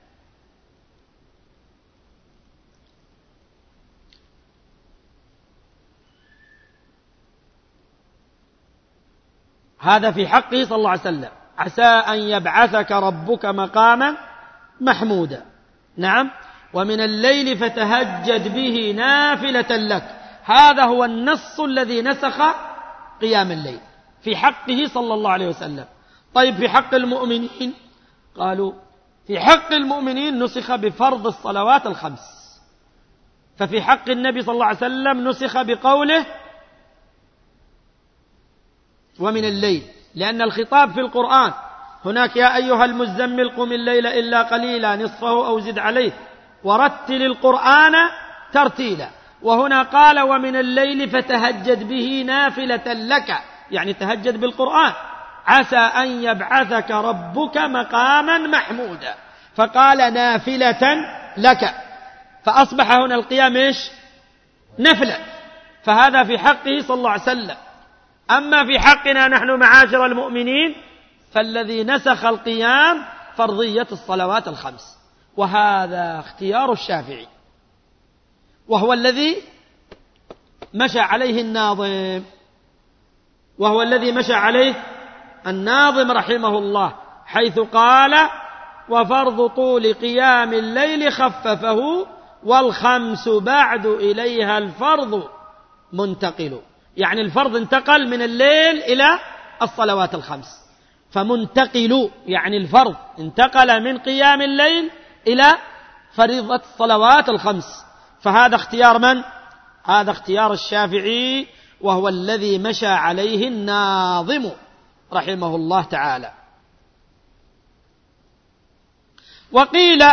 هذا في حقه صلى الله عليه وسلم. عسى أن يبعثك ربك مقاما محمودا. نعم. ومن الليل فتهجد به نافلة لك. هذا هو النص الذي نسخ قيام الليل في حقه صلى الله عليه وسلم. طيب في حق المؤمنين؟ قالوا في حق المؤمنين نسخ بفرض الصلوات الخمس. ففي حق النبي صلى الله عليه وسلم نسخ بقوله ومن الليل، لأن الخطاب في القرآن هناك يا أيها المزمل قم الليل إلا قليلا نصفه أو زد عليه ورتل القرآن ترتيلا. وهنا قال ومن الليل فتهجد به نافلة لك، يعني تهجد بالقرآن. عسى أن يبعثك ربك مقاما محمودا، فقال نافلة لك، فأصبح هنا القيام إيش؟ نفلة. فهذا في حقه صلى الله عليه وسلم. أما في حقنا نحن معاشر المؤمنين فالذي نسخ القيام فرضية الصلوات الخمس، وهذا اختيار الشافعي، وهو الذي مشى عليه الناظم، وهو الذي مشى عليه الناظم رحمه الله، حيث قال وفرض طول قيام الليل خففه والخمس بعد إليها الفرض منتقل. يعني الفرض انتقل من الليل إلى الصلوات الخمس، فمنتقل يعني الفرض انتقل من قيام الليل إلى فريضة الصلوات الخمس. فهذا اختيار من؟ هذا اختيار الشافعي، وهو الذي مشى عليه الناظم رحمه الله تعالى. وقيل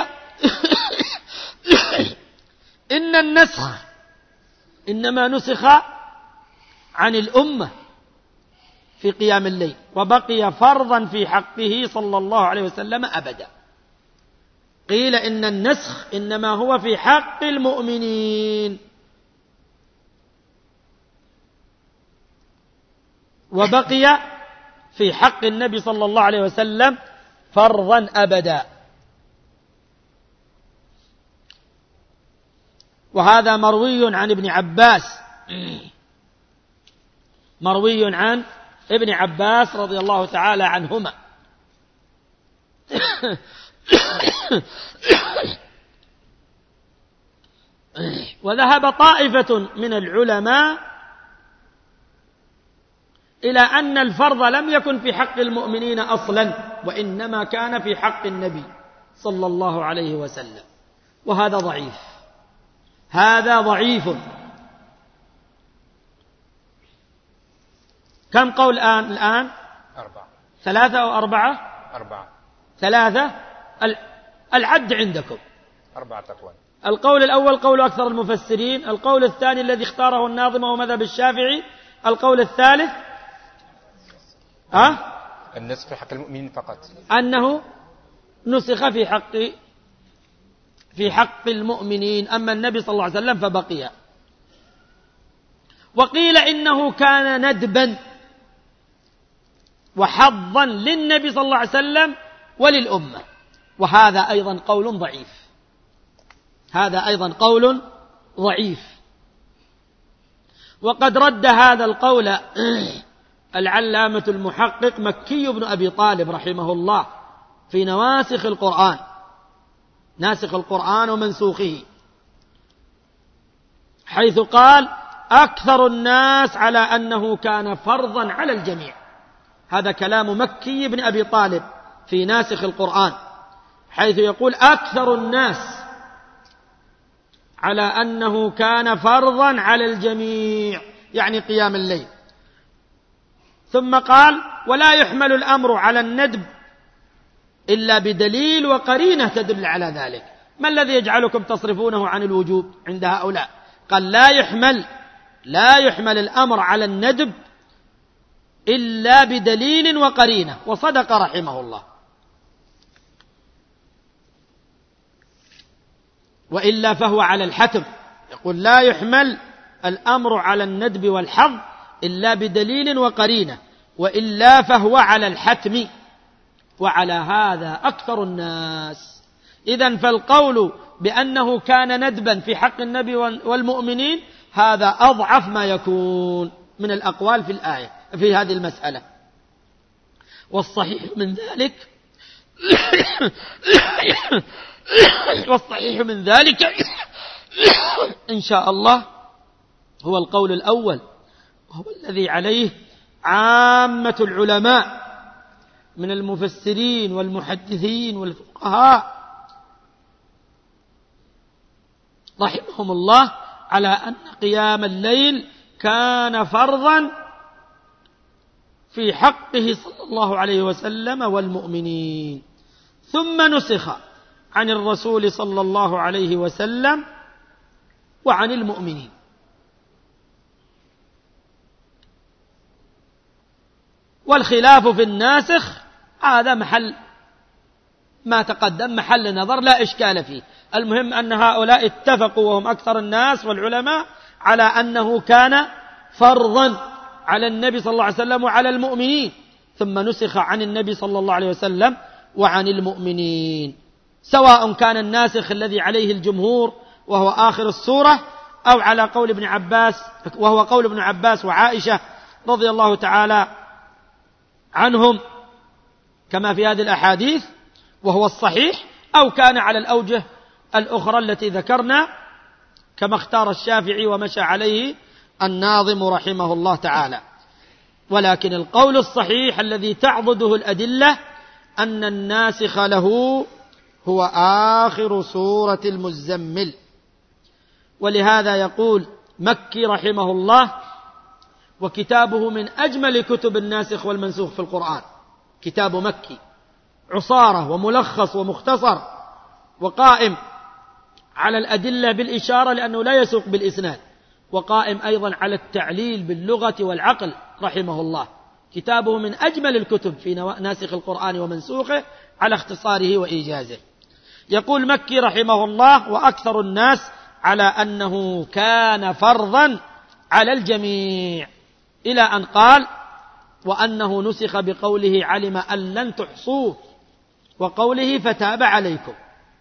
إن النسخ إنما نسخ عن الأمة في قيام الليل، وبقي فرضا في حقه صلى الله عليه وسلم أبدا. قيل إن النسخ إنما هو في حق المؤمنين، وبقي في حق النبي صلى الله عليه وسلم فرضا أبدا. وهذا مروي عن ابن عباس، مروي عن ابن عباس رضي الله تعالى عنهما. وذهب طائفة من العلماء إلى أن الفرض لم يكن في حق المؤمنين أصلا، وإنما كان في حق النبي صلى الله عليه وسلم، وهذا ضعيف، هذا ضعيف. كم قول الآن؟ 4. 3 أو 4؟ 4. 3. العد عندكم 4 أقوال. القول الأول قول أكثر المفسرين، القول الثاني الذي اختاره الناظم هو مذهب الشافعي، القول الثالث النسخ في حق المؤمنين فقط، أنه نسخ في حق المؤمنين، أما النبي صلى الله عليه وسلم فبقي. وقيل إنه كان ندبا وحظا للنبي صلى الله عليه وسلم وللأمة، وهذا أيضا قول ضعيف، هذا أيضا قول ضعيف. وقد رد هذا القول العلامة المحقق مكي بن أبي طالب رحمه الله في نواسخ القرآن، ناسخ القرآن ومنسوخه، حيث قال أكثر الناس على أنه كان فرضا على الجميع. هذا كلام مكي بن أبي طالب في ناسخ القرآن، حيث يقول أكثر الناس على أنه كان فرضا على الجميع، يعني قيام الليل. ثم قال ولا يحمل الأمر على الندب إلا بدليل وقرينة تدل على ذلك. ما الذي يجعلكم تصرفونه عن الوجوب عند هؤلاء؟ قال لا يحمل الأمر على الندب إلا بدليل وقرينة، وصدق رحمه الله. وإلا فهو على الحتم. يقول لا يحمل الأمر على الندب والحظ إلا بدليل وقرينة، وإلا فهو على الحتم، وعلى هذا أكثر الناس. إذن فالقول بأنه كان ندبا في حق النبي والمؤمنين هذا أضعف ما يكون من الأقوال في الآية في هذه المسألة. والصحيح من ذلك إن شاء الله هو القول الأول، وهو الذي عليه عامة العلماء من المفسرين والمحدثين والفقهاء رحمهم الله، على أن قيام الليل كان فرضا في حقه صلى الله عليه وسلم والمؤمنين، ثم نسخ عن الرسول صلى الله عليه وسلم وعن المؤمنين. والخلاف في الناسخ هذا محل ما تقدم، محل نظر لا إشكال فيه. المهم أن هؤلاء اتفقوا وهم أكثر الناس والعلماء على أنه كان فرضا على النبي صلى الله عليه وسلم وعلى المؤمنين، ثم نسخ عن النبي صلى الله عليه وسلم وعن المؤمنين، سواء كان الناسخ الذي عليه الجمهور وهو آخر السورة، أو على قول ابن عباس وهو قول ابن عباس وعائشة رضي الله تعالى عنهم كما في هذه الأحاديث وهو الصحيح، أو كان على الأوجه الأخرى التي ذكرنا كما اختار الشافعي ومشى عليه الناظم رحمه الله تعالى. ولكن القول الصحيح الذي تعضده الأدلة أن الناسخ له هو آخر سورة المزمل. ولهذا يقول مكي رحمه الله وكتابه من أجمل كتب الناسخ والمنسوخ في القرآن، كتاب مكي عصارة وملخص ومختصر، وقائم على الأدلة بالإشارة لأنه لا يسوق بالإسناد، وقائم أيضا على التعليل باللغة والعقل رحمه الله. كتابه من أجمل الكتب في ناسخ القرآن ومنسوخه على اختصاره وإيجازه. يقول مكي رحمه الله وأكثر الناس على أنه كان فرضا على الجميع، إلى أن قال وأنه نسخ بقوله علم أن لن تحصوه، وقوله فتاب عليكم.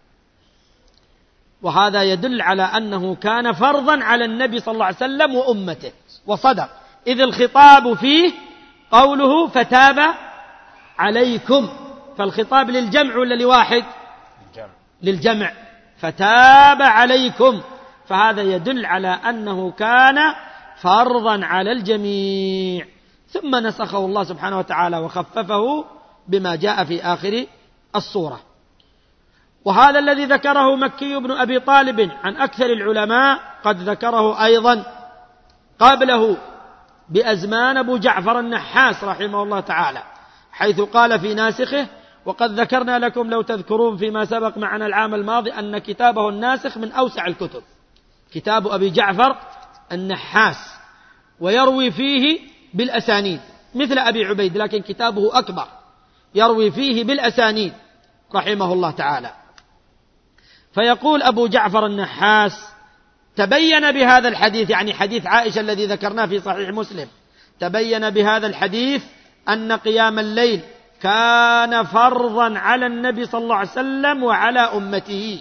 وهذا يدل على أنه كان فرضا على النبي صلى الله عليه وسلم وأمته، وصدق، إذ الخطاب فيه قوله فتاب عليكم، فالخطاب للجمع ولا لواحد؟ للجمع، فتاب عليكم، فهذا يدل على أنه كان فرضا على الجميع. ثم نسخه الله سبحانه وتعالى وخففه بما جاء في آخر الصورة. وهذا الذي ذكره مكي بن أبي طالب عن أكثر العلماء قد ذكره أيضا قبله بأزمان أبو جعفر النحاس رحمه الله تعالى، حيث قال في ناسخه وقد ذكرنا لكم لو تذكرون فيما سبق معنا العام الماضي أن كتابه الناسخ من أوسع الكتب، كتاب أبي جعفر النحاس، ويروي فيه بالأسانيد مثل أبي عبيد، لكن كتابه أكبر يروي فيه بالأسانيد رحمه الله تعالى. فيقول أبو جعفر النحاس تبين بهذا الحديث، يعني حديث عائشة الذي ذكرناه في صحيح مسلم، تبين بهذا الحديث أن قيام الليل كان فرضا على النبي صلى الله عليه وسلم وعلى أمته،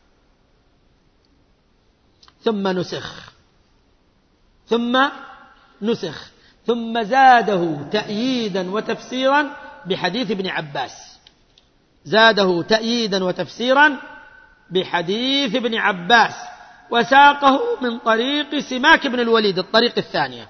ثم نسخ ثم زاده تأييدا وتفسيرا بحديث ابن عباس، زاده تأييدا وتفسيرا بحديث ابن عباس، وساقه من طريق سماك بن الوليد الطريق الثانية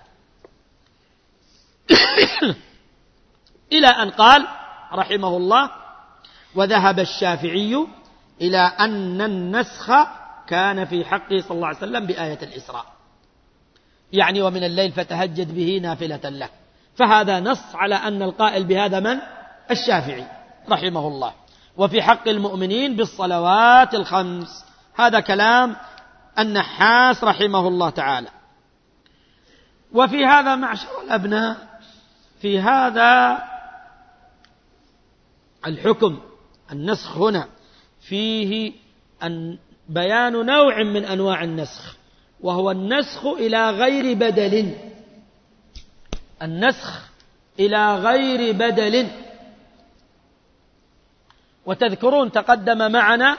إلى أن قال رحمه الله: وذهب الشافعي إلى أن النسخ كان في حقه صلى الله عليه وسلم بآية الإسراء، يعني ومن الليل فتهجد به نافلة له. فهذا نص على أن القائل بهذا من؟ الشافعي رحمه الله. وفي حق المؤمنين بالصلوات الخمس، هذا كلام النحاس رحمه الله تعالى. وفي هذا معشر الأبناء، في هذا الحكم النسخ هنا فيه بيان نوع من أنواع النسخ، وهو النسخ إلى غير بدل. النسخ إلى غير بدل. وتذكرون تقدم معنا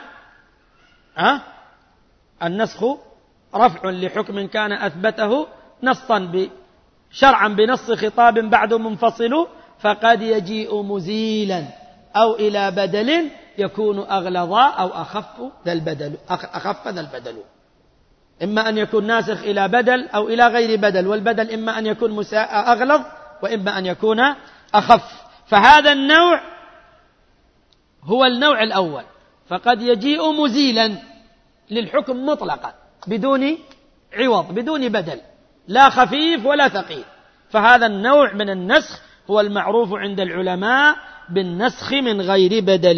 النسخ رفع لحكم كان أثبته نصا شرعا بنص خطاب بعد منفصل، فقد يجيء مزيلا أو إلى بدل يكون أغلظ أو أخف ذا البدل. إما أن يكون ناسخ إلى بدل أو إلى غير بدل، والبدل إما أن يكون أغلظ وإما أن يكون أخف. فهذا النوع هو النوع الأول، فقد يجيء مزيلا للحكم مطلقا بدون عوض بدون بدل، لا خفيف ولا ثقيل. فهذا النوع من النسخ هو المعروف عند العلماء بالنسخ من غير بدل.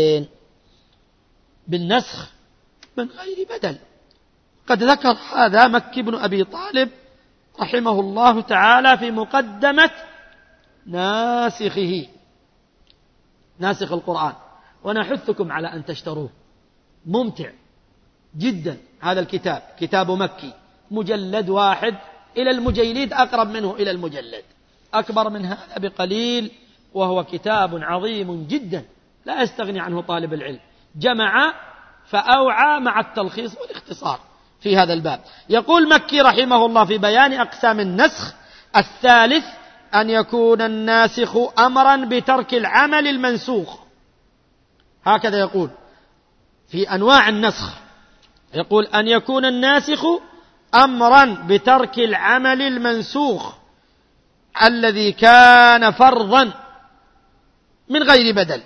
بالنسخ من غير بدل. قد ذكر هذا مكي بن أبي طالب رحمه الله تعالى في مقدمة ناسخه، ناسخ القرآن، ونحثكم على أن تشتروه، ممتع جدا. هذا الكتاب كتاب مكي، مجلد واحد، إلى المجيليد أقرب منه إلى المجلد، أكبر من هذا بقليل، وهو كتاب عظيم جدا لا يستغني عنه طالب العلم. جمع فأوعى مع التلخيص والاختصار في هذا الباب. يقول مكي رحمه الله في بيان أقسام النسخ: الثالث أن يكون الناسخ أمرا بترك العمل المنسوخ. هكذا يقول في أنواع النسخ، يقول أن يكون الناسخ أمرا بترك العمل المنسوخ الذي كان فرضا من غير بدل.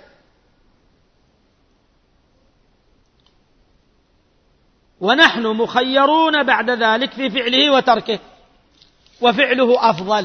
ونحن مخيرون بعد ذلك في فعله وتركه، وفعله أفضل.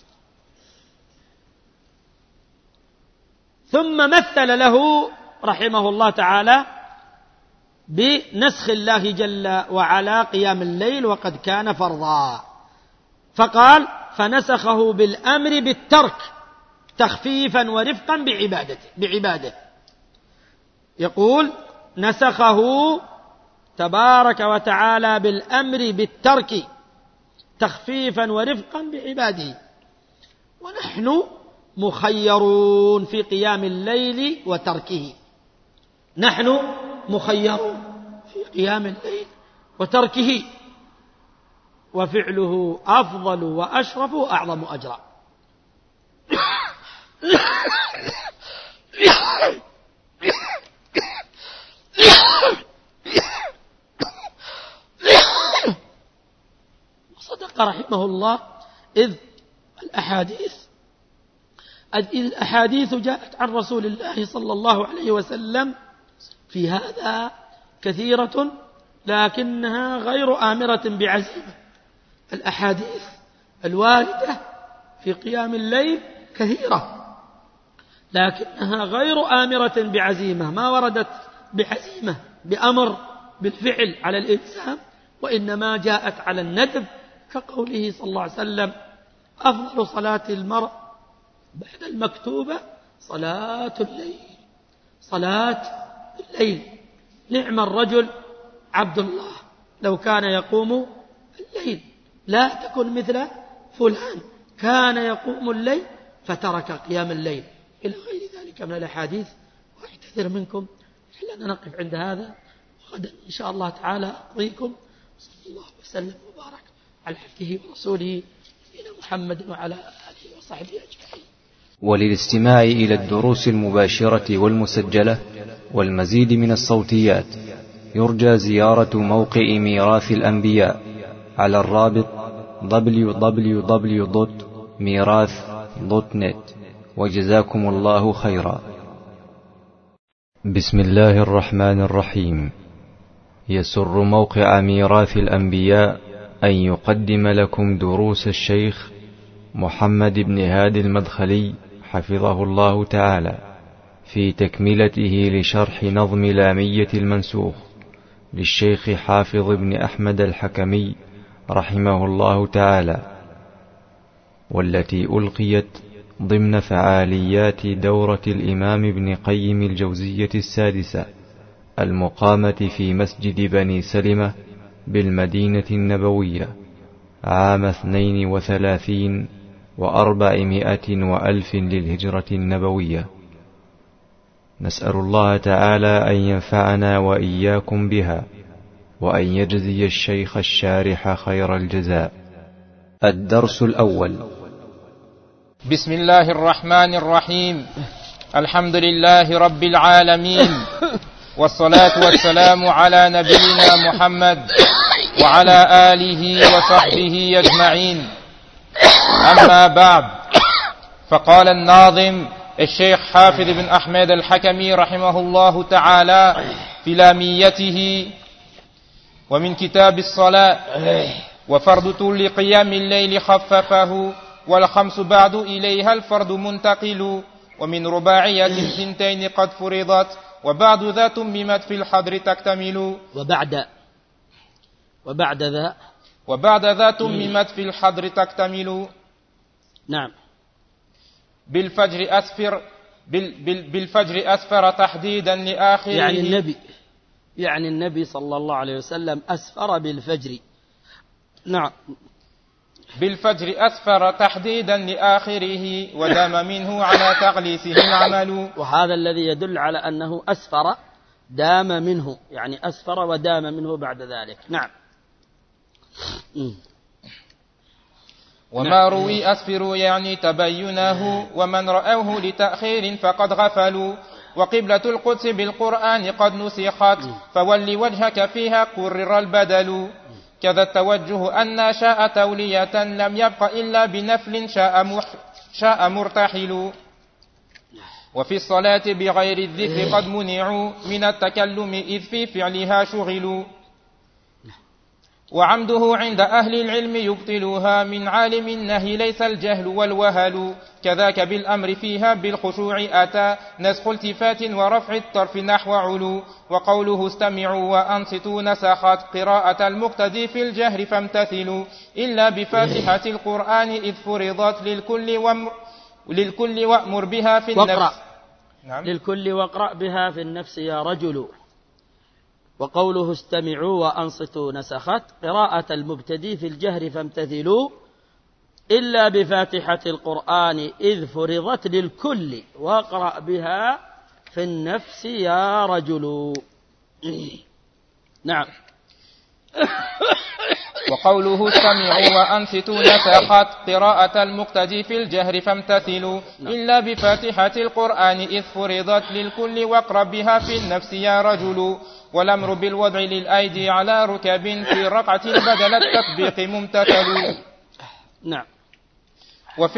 ثم مثل له رحمه الله تعالى بنسخ الله جل وعلا قيام الليل وقد كان فرضا، فقال: فنسخه بالأمر بالترك تخفيفا ورفقا بعباده. يقول: نسخه تبارك وتعالى بالأمر بالترك تخفيفا ورفقا بعباده. ونحن مخيرون في قيام الليل وتركه، نحن مخيرون في قيام الليل وتركه، وفعله أفضل وأشرف وأعظم أجرا. صدق رحمه الله، إذ الأحاديث جاءت عن رسول الله صلى الله عليه وسلم في هذا كثيرة، لكنها غير آمرة بعزيمة. الأحاديث الواردة في قيام الليل كثيرة، لكنها غير آمرة بعزيمة، ما وردت بعزيمة بأمر بالفعل على الإلزام، وإنما جاءت على الندب، كقوله صلى الله عليه وسلم: أفضل صلاة المرء بعد المكتوبة صلاة الليل. صلاة الليل. نعم الرجل عبد الله لو كان يقوم الليل، لا تكن مثل فلان كان يقوم الليل فترك قيام الليل، إلى غير ذلك من الأحاديث. وأعتذر منكم، لأننا نقف عند هذا، وغدا إن شاء الله تعالى أقضيكم. صلى الله وسلم وبارك على عبده ورسوله نبينا محمد وعلى آله وصحبه أجمعين. وللاستماع إلى الدروس المباشرة والمسجلة والمزيد من الصوتيات يرجى زيارة موقع ميراث الأنبياء على الرابط www.mirath.net. وجزاكم الله خيرا. بسم الله الرحمن الرحيم. يسر موقع ميراث الأنبياء أن يقدم لكم دروس الشيخ محمد بن هادي المدخلي حفظه الله تعالى في تكملته لشرح نظم لامية المنسوخ للشيخ حافظ بن أحمد الحكمي رحمه الله تعالى، والتي ألقيت ضمن فعاليات دورة الإمام ابن قيم الجوزية السادسة المقامة في مسجد بني سلمة بالمدينة النبوية عام 32 و400 وألف للهجرة النبوية. نسأل الله تعالى أن ينفعنا وإياكم بها، وأن يجزي الشيخ الشارح خير الجزاء. الدرس الأول. بسم الله الرحمن الرحيم. الحمد لله رب العالمين، والصلاة والسلام على نبينا محمد وعلى آله وصحبه أجمعين. أما بعد، فقال الناظم الشيخ حافظ بن أحمد الحكمي رحمه الله تعالى في لاميته: ومن كتاب الصلاة وفرض طول قيام الليل خففه، والخمس بعد إليها الفرض منتقل، ومن رباعية 2 قد فرضت، وبعد ذا تممت في الحضر تكتمل. وبعد ذا تممت في الحضر تكتمل. نعم. بالفجر أسفر تحديدا لآخره، يعني النبي صلى الله عليه وسلم أسفر بالفجر. نعم. بالفجر أسفر تحديدا لآخره، ودام منه على تغليسه العمل. وهذا الذي يدل على أنه أسفر دام منه، يعني أسفر ودام منه بعد ذلك. نعم. وما روي أسفر يعني تبينه، ومن رأوه لتأخير فقد غفلوا، وقبلة القدس بالقرآن قد نسخت، فول وجهك فيها قرر البدل. كذا التوجه أن شاء تولية، لم يبق إلا بنفل شاء مرتحل. وفي الصلاة بغير الذكر قد منعوا من التكلم، إذ في فعلها شغلوا، وعمده عند أهل العلم يبطلها، من عالم النهي ليس الجهل والوهل. كذاك بالأمر فيها بالخشوع أتى، نسخ التفات ورفع الطرف نحو علو، وقوله استمعوا وأنصتوا نسخت، قراءة المقتدي في الجهر فامتثلوا، إلا بفاتحة القرآن إذ فرضت، للكل وأمر بها في النفس. نعم. للكل واقرأ بها في النفس يا رجل. وقوله استمعوا وأنصتوا نسخت، قراءة المبتدي في الجهر فامتثلوا، إلا بفاتحة القرآن إذ فرضت، للكل واقرأ بها في النفس يا رجل. نعم. وقوله استمعوا وأنصتوا نسخت، قراءة المقتدي في الجهر فامتثلوا، إلا بفاتحة القرآن إذ فرضت، للكل واقرأ بها في النفس يا رجل. والأمر بالوضع للأيدي على ركب، في رقعة بدل التطبيق ممتثل. نعم. وفي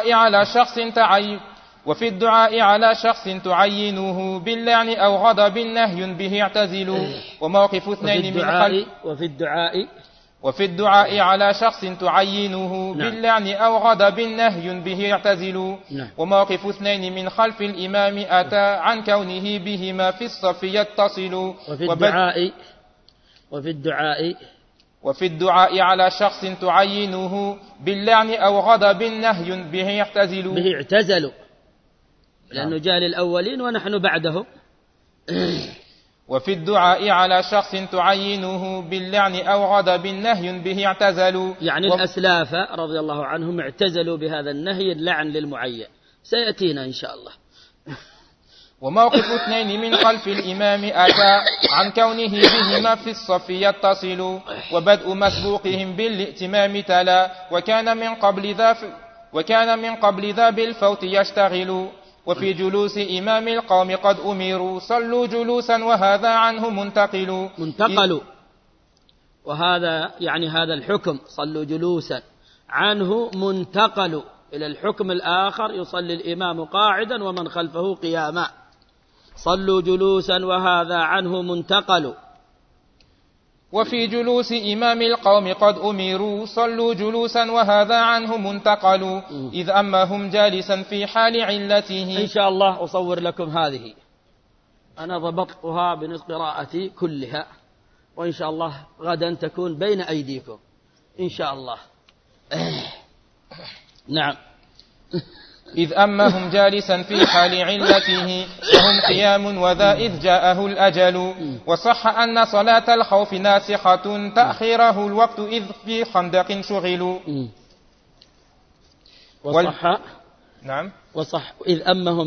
الدعاء على شخص تعينه باللعن أو غضب نهي به اعتزلوا، وموقف 2 من خلف. وفي الدعاء على شخص تعينه باللعن أو غضب نهي به اعتزلوا، وموقف 2 من خلف الإمام أتى، عن كونه بهما في الصف يتصل. وفي الدعاء على شخص تعينه باللعن أو غضب نهي به اعتزلوا، لأنه جاء للأولين ونحن بعده. وفي الدعاء على شخص تعينه باللعن أو غضب نهي به اعتزلوا، يعني الأسلاف رضي الله عنهم اعتزلوا بهذا النهي اللعن للمعين، سيأتينا إن شاء الله. وموقف 2 من خلف الإمام أتى، عن كونه بهما في الصف يتصل، وبدء مسبوقهم بالائتمام تلا، وكان من قبل ذا بالفوت يشتغل، وفي جلوس إمام القوم قد أمروا صلوا جلوسا وهذا عنه منتقل. وهذا يعني هذا الحكم صلوا جلوسا عنه منتقل إلى الحكم الآخر يصلي الإمام قاعدا ومن خلفه قياما. صلوا جلوسا وهذا عنه منتقل. وفي جلوس إمام القوم قد أمروا صلوا جلوسا وهذا عنه منتقل إذ أمهم جالسا في حال علته. إن شاء الله أصور لكم هذه، أنا ضبطتها بقراءتي كلها، وإن شاء الله غدا تكون بين أيديكم إن شاء الله. نعم. إذ أمهم جالسا في حال علته وهم قيام وذا إذ جاءه الأجل. وصح أن صلاة الخوف ناسخة تأخيره الوقت إذ في خندق شغلوا. نعم. وصح إذ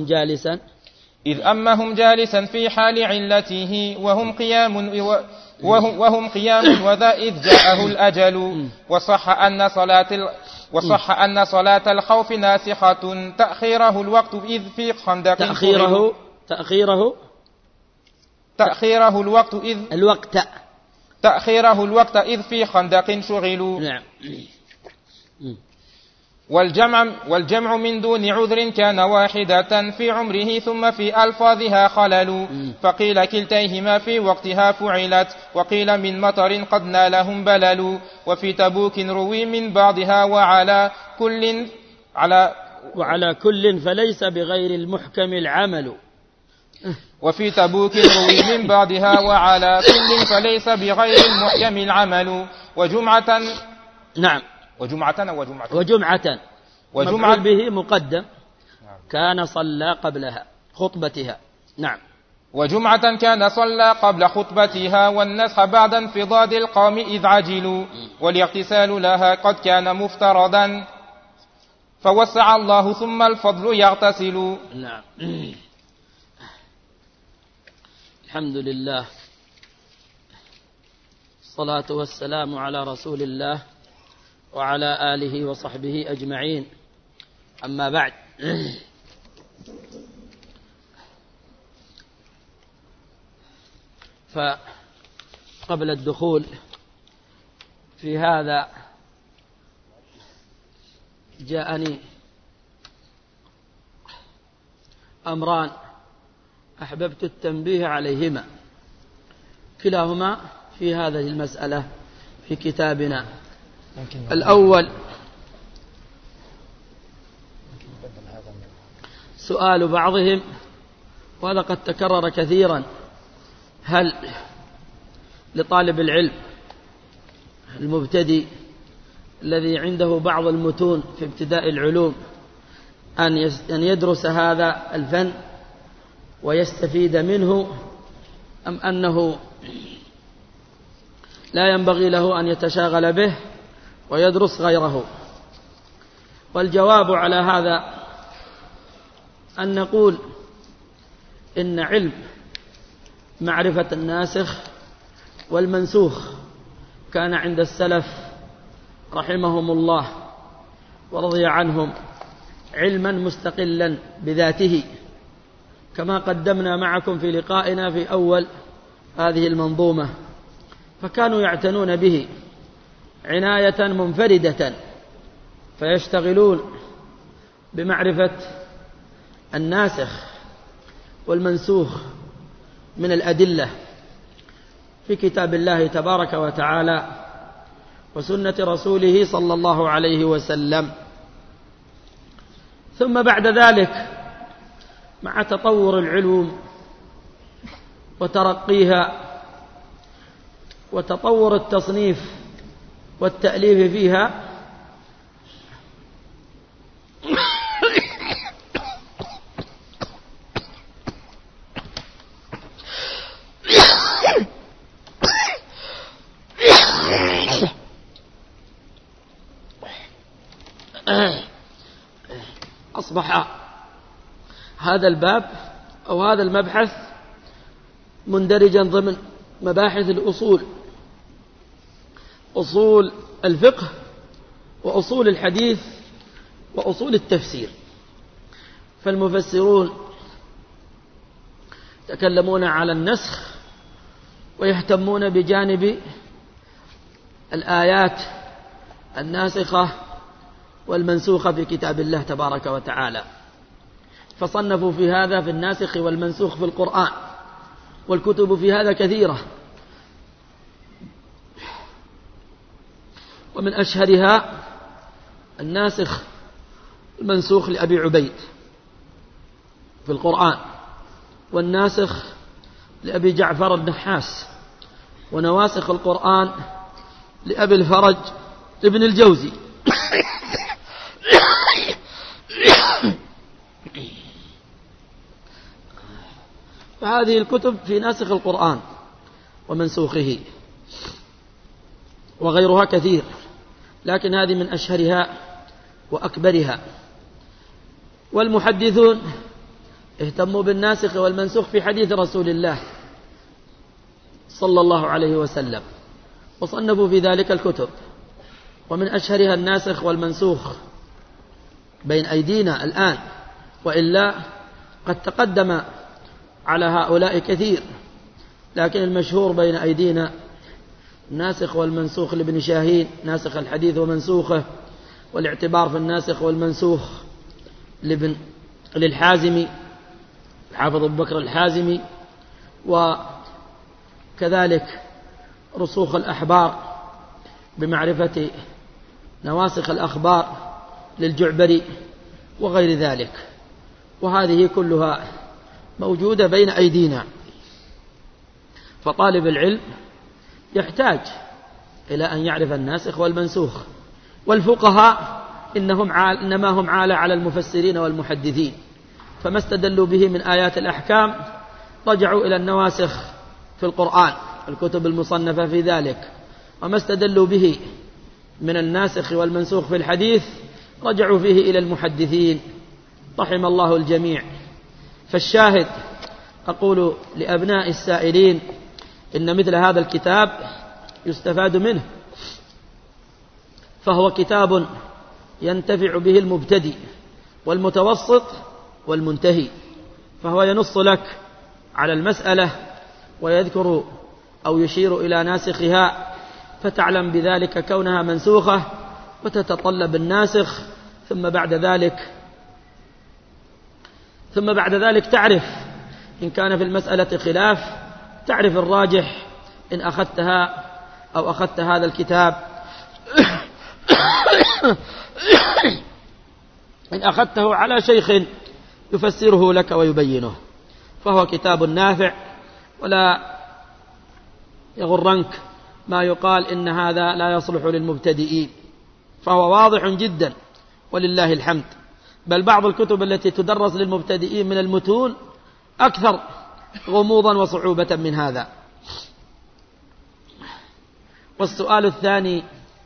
أمهم جالسا في حال علته وهم قيام وذا إذ جاءه الأجل. وصح أن صلاة الخوف ناسخة تأخيره الوقت إذ في خندق تأخيره الوقت إذ في خندق شغلوا. نعم. والجمع من دون عذر كان واحدة في عمره ثم في ألفاظها خلل. فقيل كلتيهما في وقتها فعلت وقيل من مطر قد نالهم بلل. وفي تبوك روي من بعضها وعلى كل فليس بغير المحكم العمل. وفي تبوك روي من بعضها وعلى كل فليس بغير المحكم العمل. وجمعة به مقدم كان صلى قبلها خطبتها. نعم. وجمعة كان صلى قبل خطبتها والنسخ بعد انفضاد القوم إذ عجلوا. والاغتسال لها قد كان مفترضا فوسع الله ثم الفضل يغتسل. نعم. الحمد لله، الصلاة والسلام على رسول الله وعلى آله وصحبه أجمعين. أما بعد، فقبل الدخول في هذا جاءني أمران أحببت التنبيه عليهما، كلاهما في هذه المسألة في كتابنا. الأول سؤال بعضهم، وهذا قد تكرر كثيرا: هل لطالب العلم المبتدئ الذي عنده بعض المتون في ابتداء العلوم أن يدرس هذا الفن ويستفيد منه، أم أنه لا ينبغي له أن يتشاغل به ويدرس غيره؟ والجواب على هذا أن نقول إن علم معرفة الناسخ والمنسوخ كان عند السلف رحمهم الله ورضي عنهم علما مستقلا بذاته، كما قدمنا معكم في لقائنا في أول هذه المنظومة، فكانوا يعتنون به عناية منفردة، فيشتغلون بمعرفة الناسخ والمنسوخ من الأدلة في كتاب الله تبارك وتعالى وسنة رسوله صلى الله عليه وسلم. ثم بعد ذلك مع تطور العلوم وترقيها وتطور التصنيف والتأليف فيها، أصبح هذا الباب أو هذا المبحث مندرجا ضمن مباحث الأصول، أصول الفقه وأصول الحديث وأصول التفسير. فالمفسرون يتكلمون على النسخ ويهتمون بجانب الآيات الناسخة والمنسوخة في كتاب الله تبارك وتعالى، فصنفوا في هذا في الناسخ والمنسوخ في القرآن، والكتب في هذا كثيرة، ومن أشهرها الناسخ المنسوخ لأبي عبيد في القرآن، والناسخ لأبي جعفر النحاس، ونواسخ القرآن لأبي الفرج ابن الجوزي. فهذه الكتب في ناسخ القرآن ومنسوخه، وغيرها كثير، لكن هذه من أشهرها وأكبرها. والمحدثون اهتموا بالناسخ والمنسوخ في حديث رسول الله صلى الله عليه وسلم، وصنفوا في ذلك الكتب، ومن أشهرها الناسخ والمنسوخ بين أيدينا الآن، وإلا قد تقدم على هؤلاء كثير، لكن المشهور بين أيدينا الناسخ والمنسوخ لابن شاهين، ناسخ الحديث ومنسوخه، والاعتبار في الناسخ والمنسوخ للحازمي الحافظ أبو بكر الحازمي، وكذلك رسوخ الأحبار بمعرفة نواسخ الأخبار للجعبري وغير ذلك، وهذه كلها موجودة بين أيدينا. فطالب العلم يحتاج إلى أن يعرف الناسخ والمنسوخ، والفقهاء إنما هم عالة على المفسرين والمحدثين، فما استدلوا به من آيات الأحكام رجعوا إلى النواسخ في القرآن، الكتب المصنفة في ذلك، وما استدلوا به من الناسخ والمنسوخ في الحديث رجعوا فيه إلى المحدثين، رحم الله الجميع. فالشاهد أقول لأبناء السائلين إن مثل هذا الكتاب يستفاد منه، فهو كتاب ينتفع به المبتدئ والمتوسط والمنتهي، فهو ينص لك على المسألة ويذكر أو يشير إلى ناسخها، فتعلم بذلك كونها منسوخة وتتطلب الناسخ، ثم بعد ذلك تعرف إن كان في المسألة خلاف، تعرف الراجح إن أخذتها أو أخذت هذا الكتاب إن أخذته على شيخ يفسره لك ويبينه، فهو كتاب نافع، ولا يغرنك ما يقال إن هذا لا يصلح للمبتدئين، فهو واضح جدا ولله الحمد. بل بعض الكتب التي تدرس للمبتدئين من المتون أكثر غموضا وصعوبة من هذا. والسؤال الثاني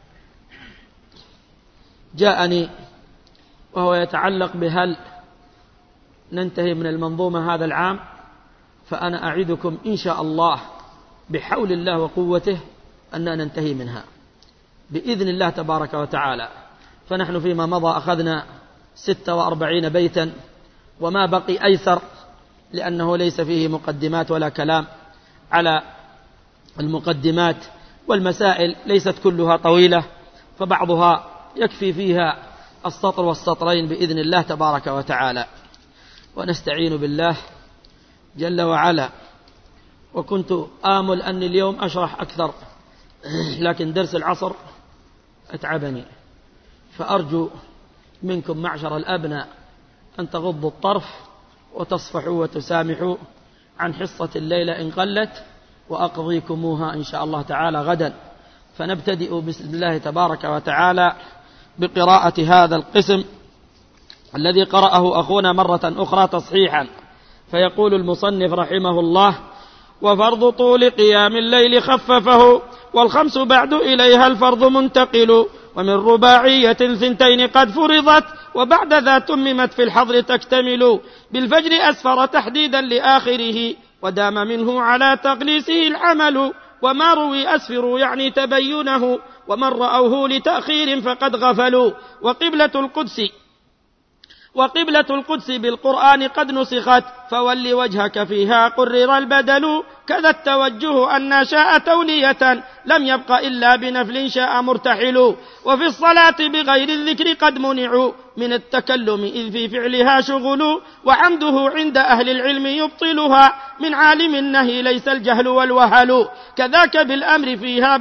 جاءني وهو يتعلق بهل ننتهي من المنظومة هذا العام، فأنا أعدكم إن شاء الله بحول الله وقوته أن ننتهي منها بإذن الله تبارك وتعالى. فنحن فيما مضى أخذنا 46 بيتا، وما بقي أيسر، لأنه ليس فيه مقدمات ولا كلام على المقدمات، والمسائل ليست كلها طويلة، فبعضها يكفي فيها السطر والسطرين بإذن الله تبارك وتعالى. ونستعين بالله جل وعلا. وكنت آمل أني اليوم أشرح أكثر، لكن درس العصر أتعبني، فأرجو منكم معشر الأبناء أن تغضوا الطرف وتصفحوا وتسامحوا عن حصة الليلة إن قلت، وأقضيكموها إن شاء الله تعالى غدا. فنبتدئ بسم الله تبارك وتعالى بقراءة هذا القسم الذي قرأه أخونا مرة أخرى تصحيحا. فيقول المصنف رحمه الله: وفرض طول قيام الليل خففه، والخمس بعد إليها الفرض منتقل، ومن رباعية 2 قد فرضت، وبعد ذا تممت في الحظر تكتمل، بالفجر أسفر تحديدا لآخره، ودام منه على تقليسه العمل، وما روي أسفر يعني تبينه، ومن رأوه لتأخير فقد غفلوا، وقبلة القدس وقبلة القدس بالقرآن قد نسخت فول وجهك فيها قرر البدل كذا التوجه أن شاء تولية لم يبق إلا بنفل شاء مرتحل وفي الصلاة بغير الذكر قد منعوا من التكلم إذ في فعلها شغل وعمده عند أهل العلم يبطلها من عالم النهي ليس الجهل والوهل كذاك بالأمر فيها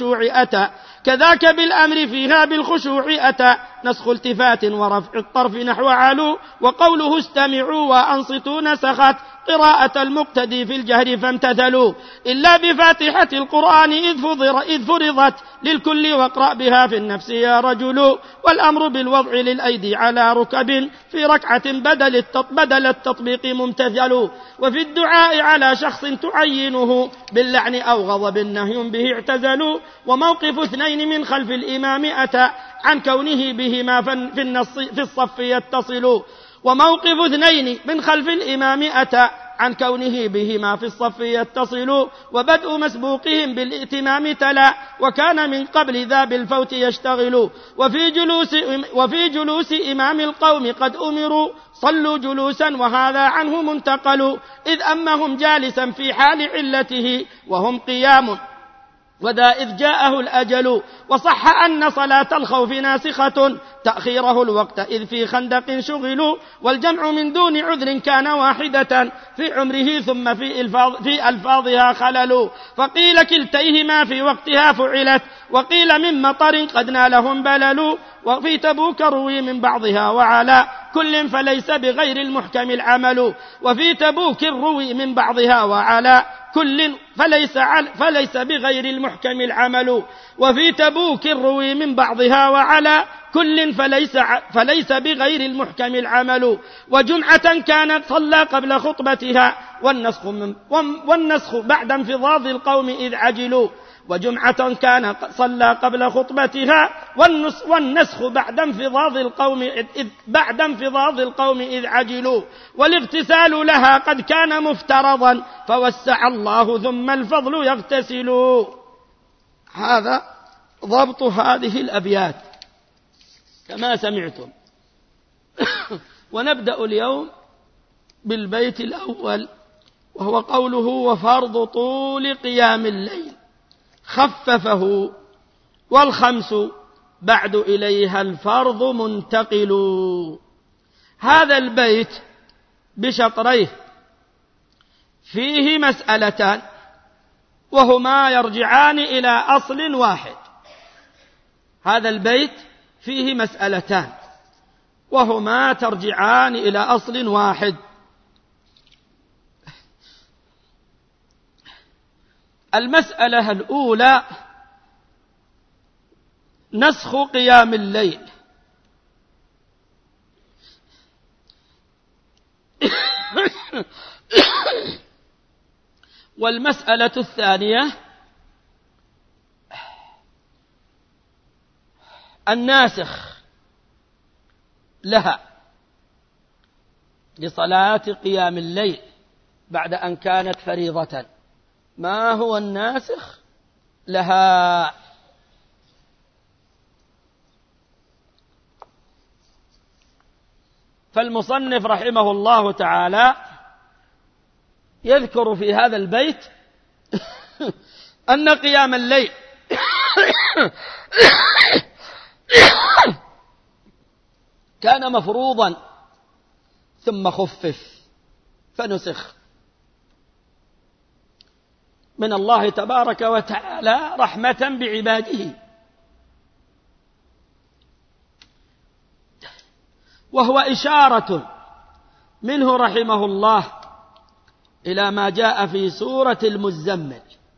بالخشوع أتى نسخ التفات ورفع الطرف نحو علو وقوله استمعوا وأنصتوا نسخت قراءة المقتدي في الجهر فامتثلوا إلا بفاتحة القرآن إذ فرضت للكل واقرأ بها في النفس يا رجل والأمر بالوضع للأيدي على ركب في ركعة بدل التطبيق ممتثل وفي الدعاء على شخص تعينه باللعن أو غضب نهي به اعتزلوا وموقف اثنين من خلف الإمام أتى عن كونه بهما في الصف يتصل وموقف اثنين من خلف الإمام أتى عن كونه بهما في الصف يتصل وبدء مسبوقهم بالائتمام تلا وكان من قبل ذا بالفوت يشتغل وفي جلوس إمام القوم قد أمروا صلوا جلوسا وهذا عنه منتقل إذ أمهم جالسا في حال علته وهم قيام وذا إذ جاءه الأجل وصح أن صلاة الخوف ناسخة تأخيره الوقت إذ في خندق شغلوا والجمع من دون عذر كان واحدة في عمره ثم في ألفاظها خلل فقيل كلتيهما في وقتها فعلت وقيل من مطر قد نالهم بلل وفي تبوك روي من بعضها وعلى كل فليس بغير المحكم العمل وفي تبوك الروي من بعضها وعلى كل فليس بغير المحكم العمل وفي تبوك الروي من بعضها وعلى كل فليس بغير المحكم العمل وجمعة كانت صلى قبل خطبتها والنسخ بعد انفضاض القوم إذ عجلوا وجمعة كان صلى قبل خطبتها والنسخ بعد انفضاض القوم إذ عجلوا والاغتسال لها قد كان مفترضا فوسع الله ثم الفضل يغتسل. هذا ضبط هذه الأبيات كما سمعتم. ونبدأ اليوم بالبيت الأول وهو قوله وفرض طول قيام الليل خففه والخمس بعد إليها الفرض منتقل. هذا البيت بشطريه فيه مسألتان وهما يرجعان إلى أصل واحد. هذا البيت فيه مسألتان وهما ترجعان إلى أصل واحد. المسألة الأولى نسخ قيام الليل. والمسألة الثانية الناسخ لها لصلاة قيام الليل بعد أن كانت فريضة. ما هو الناسخ لها؟ فالمصنف رحمه الله تعالى يذكر في هذا البيت أن قيام الليل كان مفروضا ثم خفف فنسخ من الله تبارك وتعالى رحمة بعباده. وهو إشارة منه رحمه الله إلى ما جاء في سورة المزمل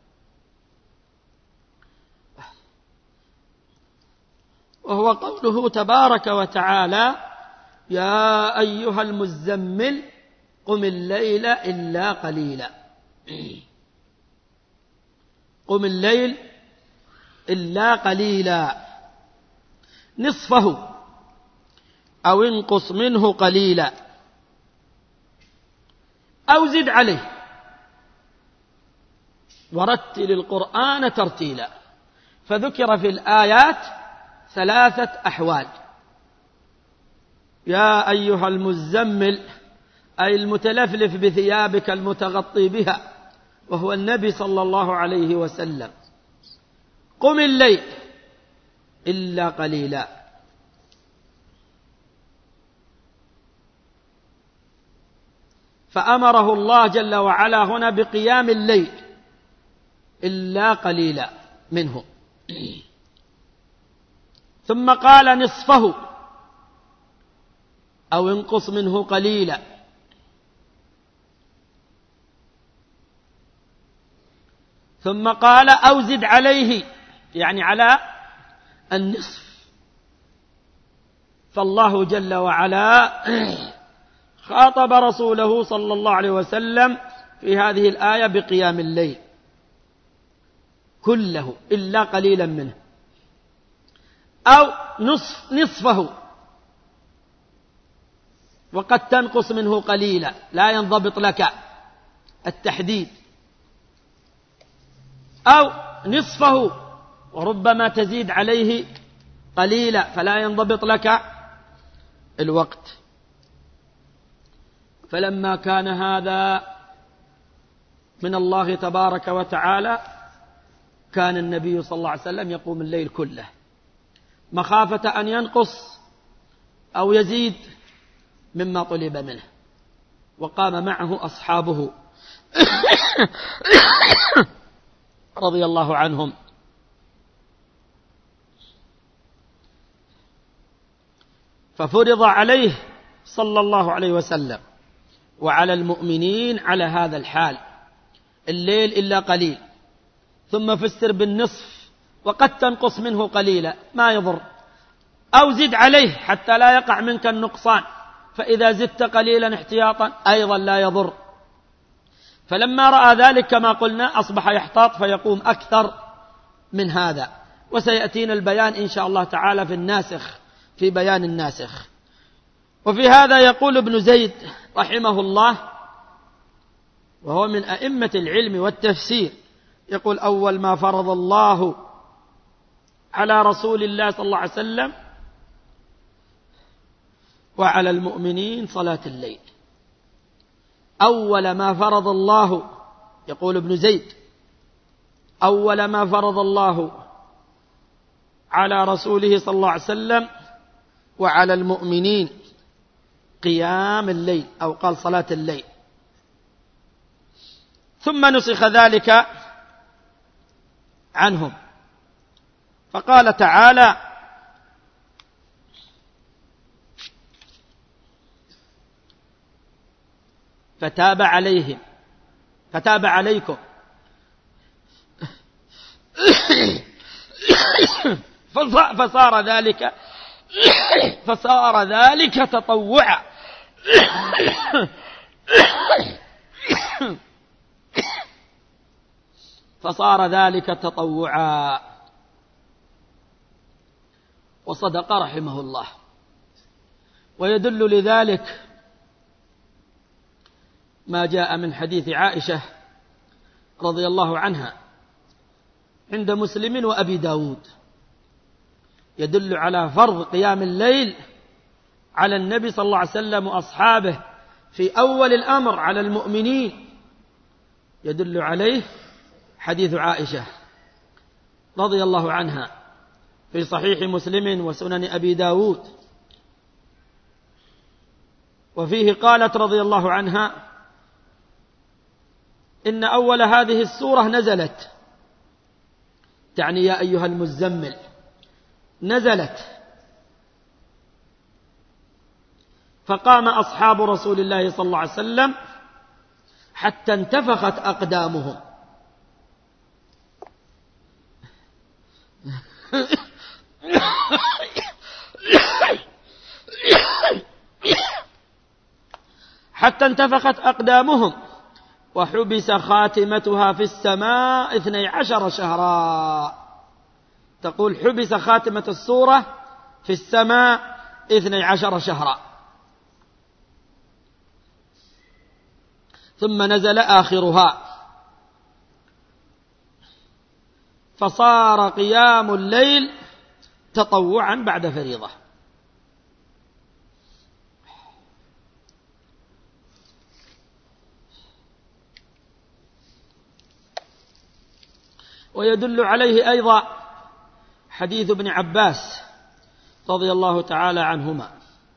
وهو قوله تبارك وتعالى يا أيها المزمل قم الليل إلا قليلا. قم الليل إلا قليلا نصفه أو انقص منه قليلا أو زد عليه ورتل القرآن ترتيلا. فذكر في الآيات ثلاثة أحوال. يا أيها المزمل أي المتلفلف بثيابك المتغطي بها، وهو النبي صلى الله عليه وسلم، قم الليل إلا قليلا. فأمره الله جل وعلا هنا بقيام الليل إلا قليلا منه، ثم قال نصفه أو انقص منه قليلا، ثم قال أو زد عليه، يعني على النصف. فالله جل وعلا خاطب رسوله صلى الله عليه وسلم في هذه الآية بقيام الليل كله إلا قليلا منه، أو نصفه، وقد تنقص منه قليلا، لا ينضبط لك التحديد، أو نصفه وربما تزيد عليه قليلا فلا ينضبط لك الوقت. فلما كان هذا من الله تبارك وتعالى كان النبي صلى الله عليه وسلم يقوم الليل كله مخافة أن ينقص أو يزيد مما طلب منه، وقام معه أصحابه رضي الله عنهم. ففرض عليه صلى الله عليه وسلم وعلى المؤمنين على هذا الحال الليل إلا قليل، ثم فسر بالنصف وقد تنقص منه قليلا ما يضر، أو زد عليه حتى لا يقع منك النقصان، فإذا زدت قليلا احتياطا أيضا لا يضر. فلما رأى ذلك كما قلنا أصبح يحتاط فيقوم أكثر من هذا، وسيأتينا البيان إن شاء الله تعالى في الناسخ، في بيان الناسخ. وفي هذا يقول ابن زيد رحمه الله، وهو من أئمة العلم والتفسير، يقول أول ما فرض الله على رسول الله صلى الله عليه وسلم وعلى المؤمنين صلاة الليل. أول ما فرض الله، يقول ابن زيد، أول ما فرض الله على رسوله صلى الله عليه وسلم وعلى المؤمنين قيام الليل، أو قال صلاة الليل، ثم نسخ ذلك عنهم، فقال تعالى فتاب عليهم، فتاب عليكم فصار ذلك تطوعا فصار ذلك تطوعا. وصدق رحمه الله. ويدل لذلك ما جاء من حديث عائشة رضي الله عنها عند مسلم وأبي داود، يدل على فرض قيام الليل على النبي صلى الله عليه وسلم وأصحابه في أول الأمر على المؤمنين، يدل عليه حديث عائشة رضي الله عنها في صحيح مسلم وسنن أبي داود، وفيه قالت رضي الله عنها إن أول هذه السورة نزلت، تعني يا أيها المزمل، نزلت فقام أصحاب رسول الله صلى الله عليه وسلم حتى انتفخت أقدامهم حتى انتفخت أقدامهم وحبس خاتمتها في السماء 12 شهرا. تقول حبس خاتمة السورة في السماء 12 شهرا، ثم نزل آخرها، فصار قيام الليل تطوعا بعد فريضة. ويدل عليه أيضا حديث ابن عباس رضي الله تعالى عنهما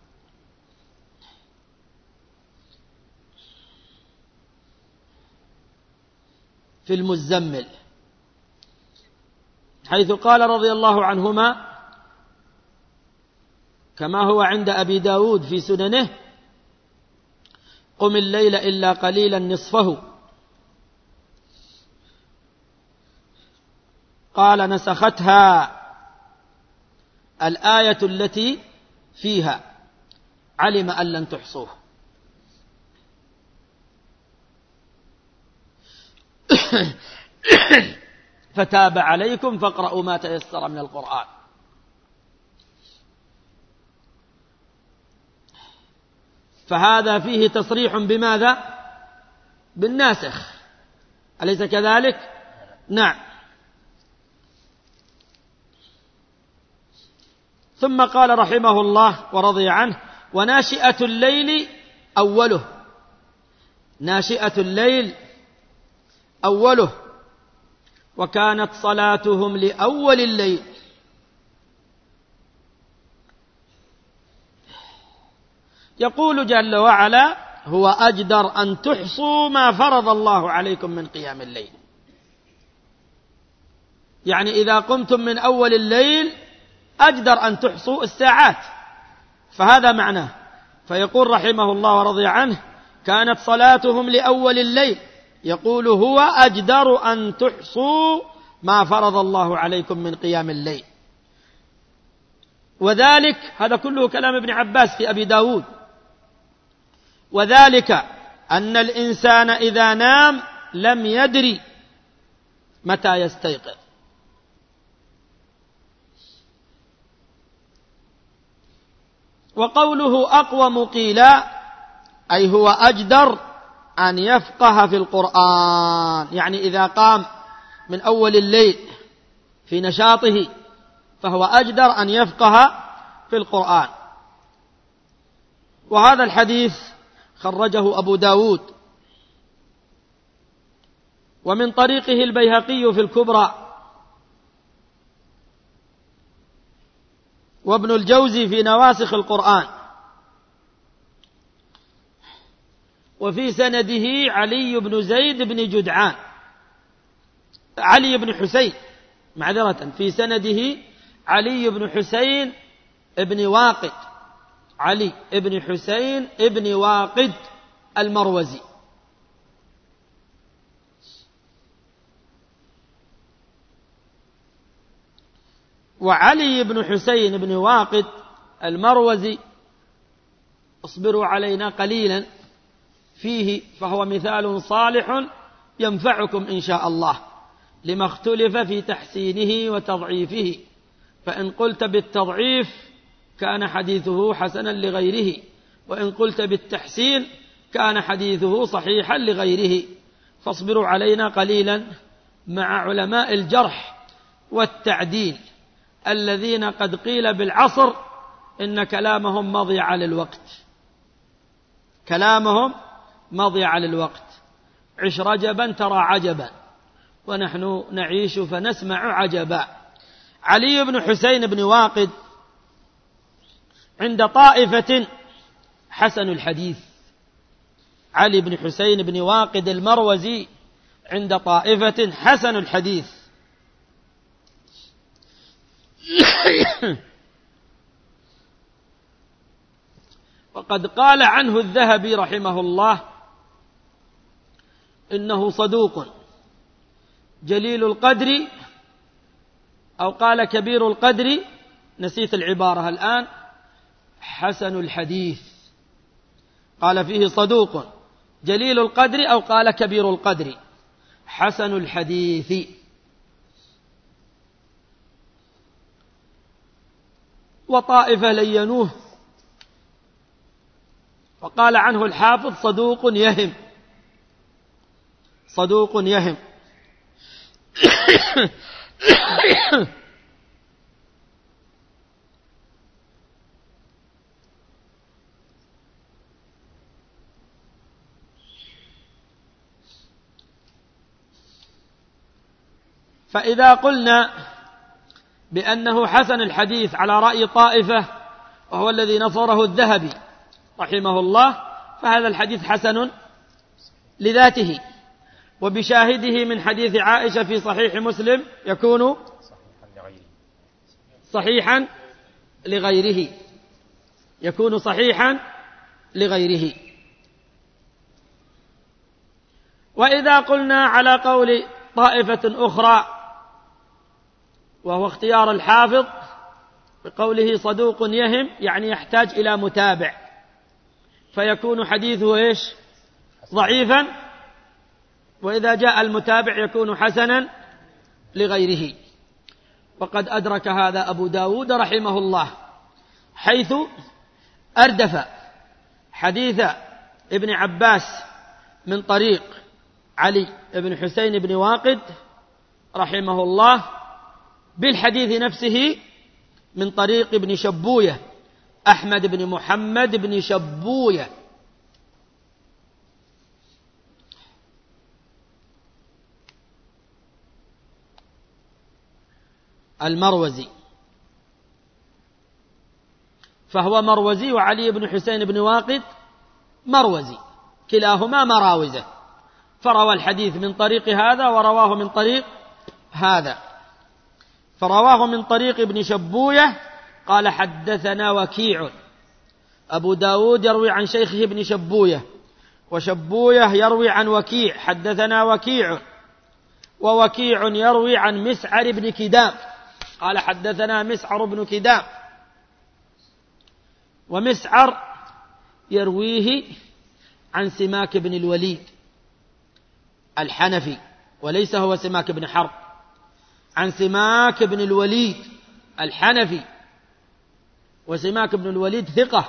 في المزمل، حيث قال رضي الله عنهما كما هو عند أبي داود في سننه: قم الليل إلا قليلا نصفه. قال: نسختها الآية التي فيها علم أن لن تحصوه. فتاب عليكم فاقرأوا ما تيسر من القرآن. فهذا فيه تصريح بماذا؟ بالناسخ، أليس كذلك؟ نعم. ثم قال رحمه الله ورضي عنه: وناشئة الليل أوله. ناشئة الليل أوله، وكانت صلاتهم لأول الليل. يقول جل وعلا: هو أجدر أن تحصوا ما فرض الله عليكم من قيام الليل. يعني إذا قمتم من أول الليل أجدر أن تحصوا الساعات، فهذا معناه. فيقول رحمه الله ورضي عنه: كانت صلاتهم لأول الليل. يقول هو أجدر أن تحصوا ما فرض الله عليكم من قيام الليل. وذلك، هذا كله كلام ابن عباس في أبي داود، وذلك أن الإنسان إذا نام لم يدري متى يستيقظ. وقوله أقوم قيلا، أي هو أجدر أن يفقه في القرآن. يعني إذا قام من أول الليل في نشاطه فهو أجدر أن يفقه في القرآن. وهذا الحديث خرجه أبو داود، ومن طريقه البيهقي في الكبرى، وابن الجوزي في نواسخ القرآن، وفي سنده علي بن زيد بن جدعان، علي بن حسين، معذرة، في سنده علي بن حسين ابن واقد، علي ابن حسين ابن واقد المروزي. وعلي بن حسين بن واقد المروزي، اصبروا علينا قليلا فيه، فهو مثال صالح ينفعكم إن شاء الله، لما اختلف في تحسينه وتضعيفه. فإن قلت بالتضعيف كان حديثه حسنا لغيره، وإن قلت بالتحسين كان حديثه صحيحا لغيره. فاصبروا علينا قليلا مع علماء الجرح والتعديل الذين قد قيل بالعصر إن كلامهم مضيع للوقت، كلامهم مضيع للوقت. عش رجبا ترى عجبا، ونحن نعيش فنسمع عجبا. علي بن حسين بن واقد عند طائفة حسن الحديث. علي بن حسين بن واقد المروزي عند طائفة حسن الحديث. وقد قال عنه الذهبي رحمه الله إنه صدوق جليل القدر، أو قال كبير القدر، نسيت العبارة الآن، حسن الحديث. قال فيه صدوق جليل القدر، أو قال كبير القدر، حسن الحديث. وطائفة لينوه، وقال عنه الحافظ صدوق يهم، صدوق يهم. فإذا قلنا بأنه حسن الحديث على رأي طائفة وهو الذي نصره الذهبي رحمه الله، فهذا الحديث حسن لذاته، وبشاهده من حديث عائشة في صحيح مسلم يكون صحيحا لغيره، يكون صحيحا لغيره. وإذا قلنا على قول طائفة أخرى وهو اختيار الحافظ بقوله صدوق يهم، يعني يحتاج إلى متابع، فيكون حديثه إيش؟ ضعيفا، وإذا جاء المتابع يكون حسنا لغيره. وقد أدرك هذا أبو داود رحمه الله، حيث أردف حديث ابن عباس من طريق علي بن حسين بن واقد رحمه الله بالحديث نفسه من طريق ابن شبوية أحمد بن محمد بن شبوية المروزي، فهو مروزي وعلي بن حسين بن واقد مروزي، كلاهما مراوزة، فروى الحديث من طريق هذا ورواه من طريق هذا. فرواه من طريق ابن شبوية قال حدثنا وكيع. أبو داود يروي عن شيخه ابن شبوية، وشبوية يروي عن وكيع حدثنا وكيع، ووكيع يروي عن مسعر بن كدام قال حدثنا مسعر بن كدام. ومسعر يرويه عن سماك بن الوليد الحنفي، وليس هو سماك بن حرب، عن سماك بن الوليد الحنفي، وسماك بن الوليد ثقة،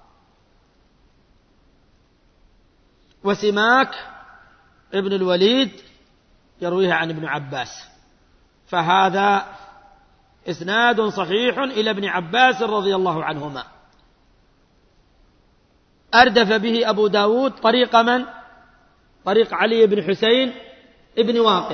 وسماك ابن الوليد يرويه عن ابن عباس، فهذا إسناد صحيح إلى ابن عباس رضي الله عنهما. أردف به أبو داود طريق من؟ طريق علي بن حسين ابن واقد.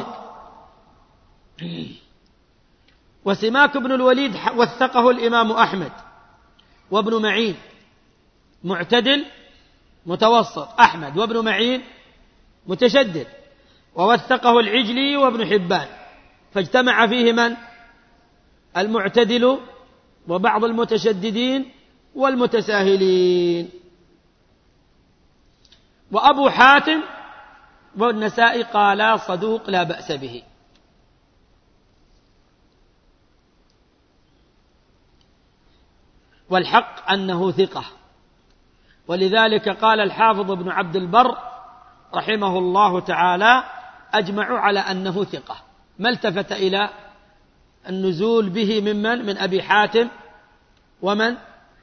وسماك بن الوليد وثقه الإمام أحمد وابن معين، معتدل متوسط، أحمد وابن معين متشدد، ووثقه العجلي وابن حبان، فاجتمع فيه من؟ المعتدل وبعض المتشددين والمتساهلين. وأبو حاتم والنسائي قالا صدوق لا بأس به. والحق أنه ثقة، ولذلك قال الحافظ ابن عبد البر رحمه الله تعالى أجمعوا على أنه ثقة، ما التفت إلى النزول به ممن؟ من أبي حاتم ومن؟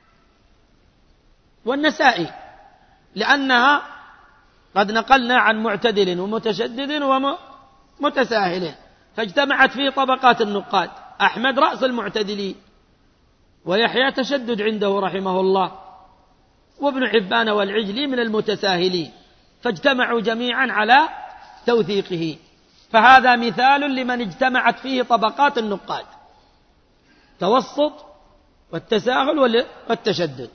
والنسائي، لأنها قد نقلنا عن معتدل ومتشدد ومتساهل، فاجتمعت فيه طبقات النقاد. أحمد رأس المعتدلين، ويحيى تشدد عنده رحمه الله، وابن حبان والعجلي من المتساهلين، فاجتمعوا جميعا على توثيقه. فهذا مثال لمن اجتمعت فيه طبقات النقاد، توسط والتساهل والتشدد.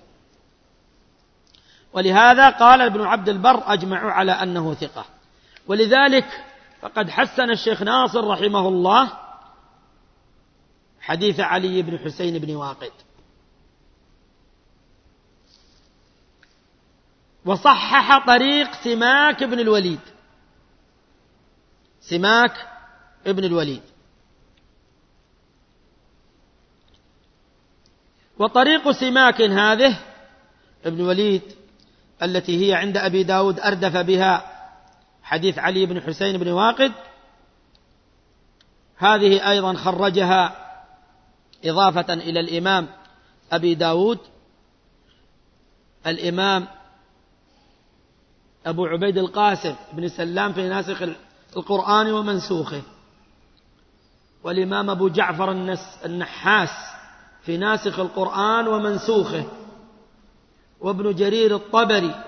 ولهذا قال ابن عبد البر أجمعوا على أنه ثقة. ولذلك فقد حسن الشيخ ناصر رحمه الله حديث علي بن حسين بن واقد، وصحح طريق سماك بن الوليد، سماك ابن الوليد. وطريق سماك هذه ابن الوليد التي هي عند أبي داود أردف بها حديث علي بن حسين بن واقد، هذه أيضا خرجها إضافة إلى الإمام أبي داود الإمام أبو عبيد القاسم بن سلام في ناسخ القرآن ومنسوخه، والإمام أبو جعفر النحاس في ناسخ القرآن ومنسوخه، وابن جرير الطبري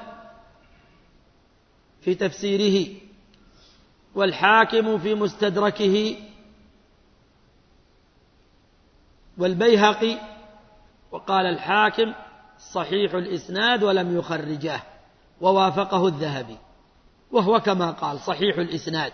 في تفسيره، والحاكم في مستدركه والبيهقي، وقال الحاكم صحيح الإسناد ولم يخرجه، ووافقه الذهبي، وهو كما قال صحيح الإسناد.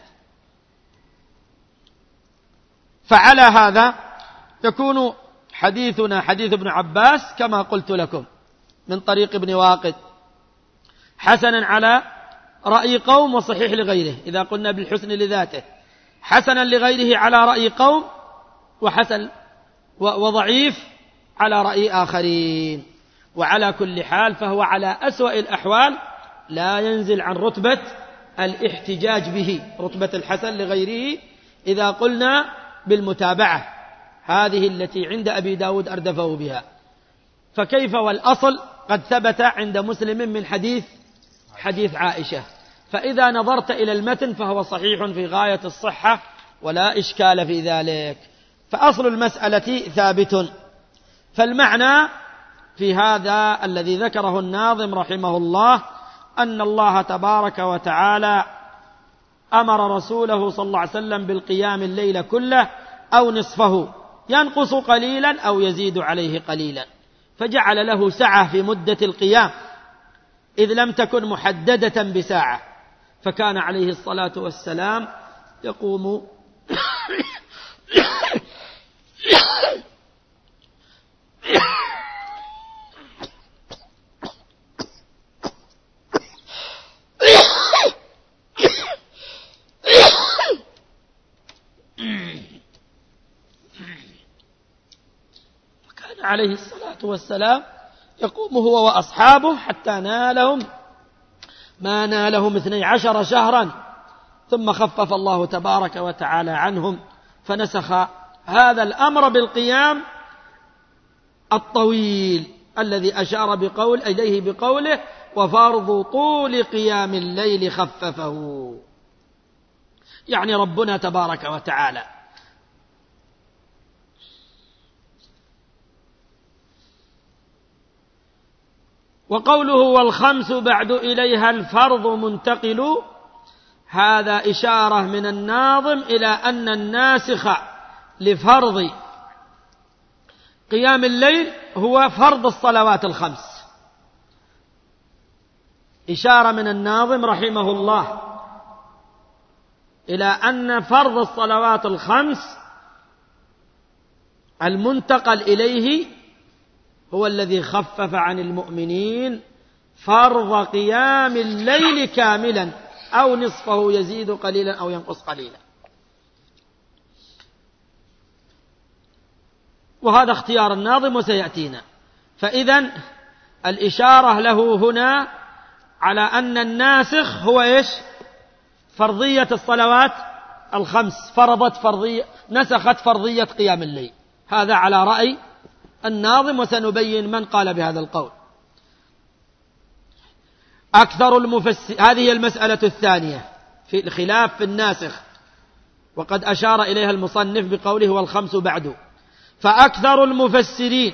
فعلى هذا يكون حديثنا حديث ابن عباس كما قلت لكم من طريق ابن واقد حسنا على رأي قوم وصحيح لغيره، إذا قلنا بالحسن لذاته، حسنا لغيره على رأي قوم، وحسن وضعيف على رأي آخرين. وعلى كل حال فهو على أسوأ الأحوال لا ينزل عن رتبة الاحتجاج به، رتبة الحسن لغيره إذا قلنا بالمتابعة هذه التي عند أبي داود أردفه بها. فكيف والأصل قد ثبت عند مسلم من حديث عائشة، فإذا نظرت إلى المتن فهو صحيح في غاية الصحة ولا إشكال في ذلك، فأصل المسألة ثابت. فالمعنى في هذا الذي ذكره الناظم رحمه الله أن الله تبارك وتعالى أمر رسوله صلى الله عليه وسلم بالقيام الليل كله أو نصفه، ينقص قليلا أو يزيد عليه قليلا، فجعل له سعة في مدة القيام إذ لم تكن محددة بساعة، فكان عليه الصلاة والسلام يقوم عليه الصلاة والسلام يقوم هو وأصحابه حتى نالهم ما نالهم 12 شهرا، ثم خفف الله تبارك وتعالى عنهم فنسخ هذا الأمر بالقيام الطويل الذي أشار إليه بقوله وفرض طول قيام الليل خففه، يعني ربنا تبارك وتعالى. وقوله والخمس بعد إليها الفرض منتقل، هذا إشارة من الناظم إلى أن الناسخ لفرض قيام الليل هو فرض الصلوات الخمس. إشارة من الناظم رحمه الله إلى أن فرض الصلوات الخمس المنتقل إليه هو الذي خفف عن المؤمنين فرض قيام الليل كاملا أو نصفه يزيد قليلا أو ينقص قليلا. وهذا اختيار الناظم وسيأتينا. فإذن الإشارة له هنا على أن الناسخ هو إيش؟ فرضية الصلوات الخمس، نسخت فرضية قيام الليل. هذا على رأي الناظم، وسنبين من قال بهذا القول. هذه المسألة الثانية في الخلاف في الناسخ، وقد أشار إليها المصنف بقوله والخمس بعد. فأكثر المفسرين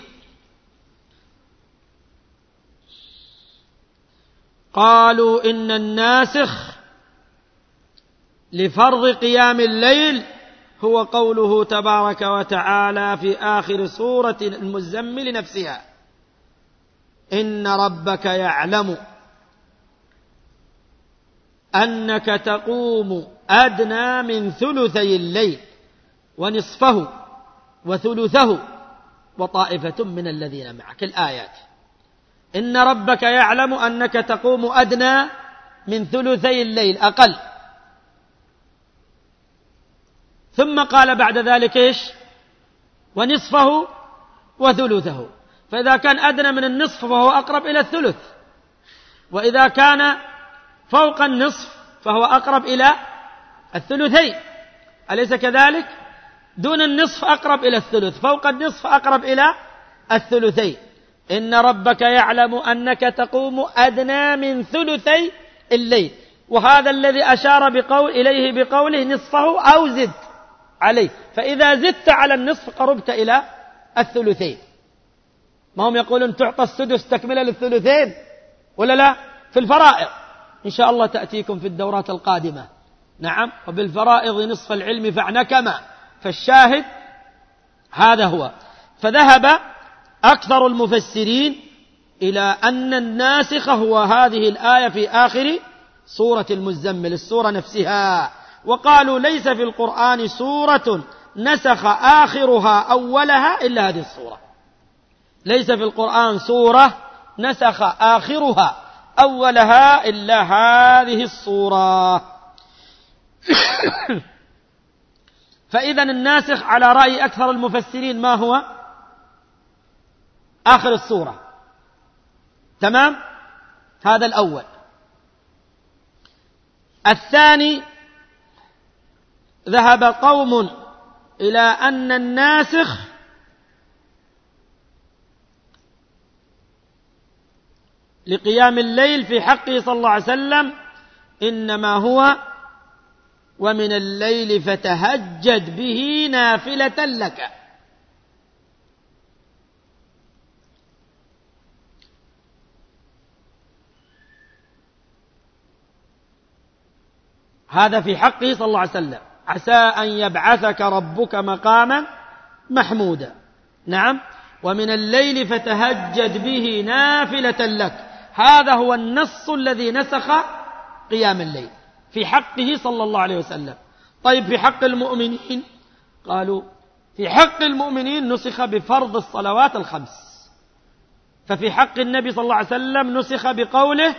قالوا إن الناسخ لفرض قيام الليل هو قوله تبارك وتعالى في آخر سورة المزمل نفسها إن ربك يعلم أنك تقوم أدنى من ثلثي الليل ونصفه وثلثه وطائفة من الذين معك. الآيات إن ربك يعلم أنك تقوم أدنى من ثلثي الليل أقل، ثم قال بعد ذلك إيش؟ ونصفه وثلثه. فإذا كان أدنى من النصف فهو أقرب إلى الثلث، وإذا كان فوق النصف فهو أقرب إلى الثلثين، أليس كذلك؟ دون النصف أقرب إلى الثلث، فوق النصف أقرب إلى الثلثين. إن ربك يعلم أنك تقوم أدنى من ثلثي الليل، وهذا الذي أشار إليه بقوله نصفه أو زد عليه، فإذا زدت على النصف قربت إلى الثلثين. ما هم يقولون تعطى السدس تكملة للثلثين ولا لا؟ في الفرائض إن شاء الله تأتيكم في الدورات القادمة. نعم، وبالفرائض نصف العلم فاعنكما، فالشاهد هذا هو. فذهب أكثر المفسرين إلى أن الناسخ هو هذه الآية في آخر سورة المزمل، السورة نفسها، وقالوا ليس في القرآن سورة نسخ آخرها أولها إلا هذه السورة. ليس في القرآن سورة نسخ آخرها أولها إلا هذه السورة. فإذا الناسخ على رأي أكثر المفسرين ما هو؟ آخر السورة. تمام؟ هذا الأول. الثاني، ذهب قوم إلى أن الناسخ لقيام الليل في حقه صلى الله عليه وسلم إنما هو ومن الليل فتهجد به نافلة لك. هذا في حقه صلى الله عليه وسلم، عسى أن يبعثك ربك مقاما محمودا. نعم، ومن الليل فتهجد به نافلة لك، هذا هو النص الذي نسخ قيام الليل في حقه صلى الله عليه وسلم. طيب في حق المؤمنين؟ قالوا في حق المؤمنين نسخ بفرض الصلوات الخمس، ففي حق النبي صلى الله عليه وسلم نسخ بقوله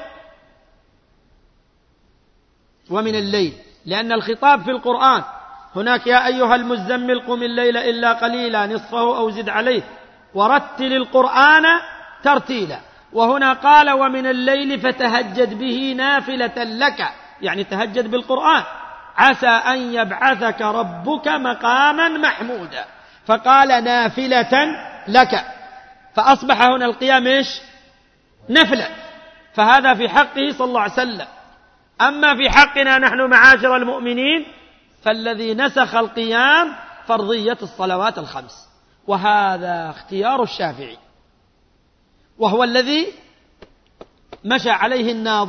ومن الليل، لأن الخطاب في القرآن هناك يا أيها المزمل قم الليل إلا قليلا نصفه أو زد عليه ورتل القرآن ترتيلا، وهنا قال ومن الليل فتهجد به نافلة لك، يعني تهجد بالقرآن، عسى أن يبعثك ربك مقاما محمودا، فقال نافلة لك، فأصبح هنا القيام إيش؟ نفلة. فهذا في حقه صلى الله عليه وسلم. أما في حقنا نحن معاشر المؤمنين فالذي نسخ القيام فرضية الصلوات الخمس، وهذا اختيار الشافعي، وهو الذي مشى عليه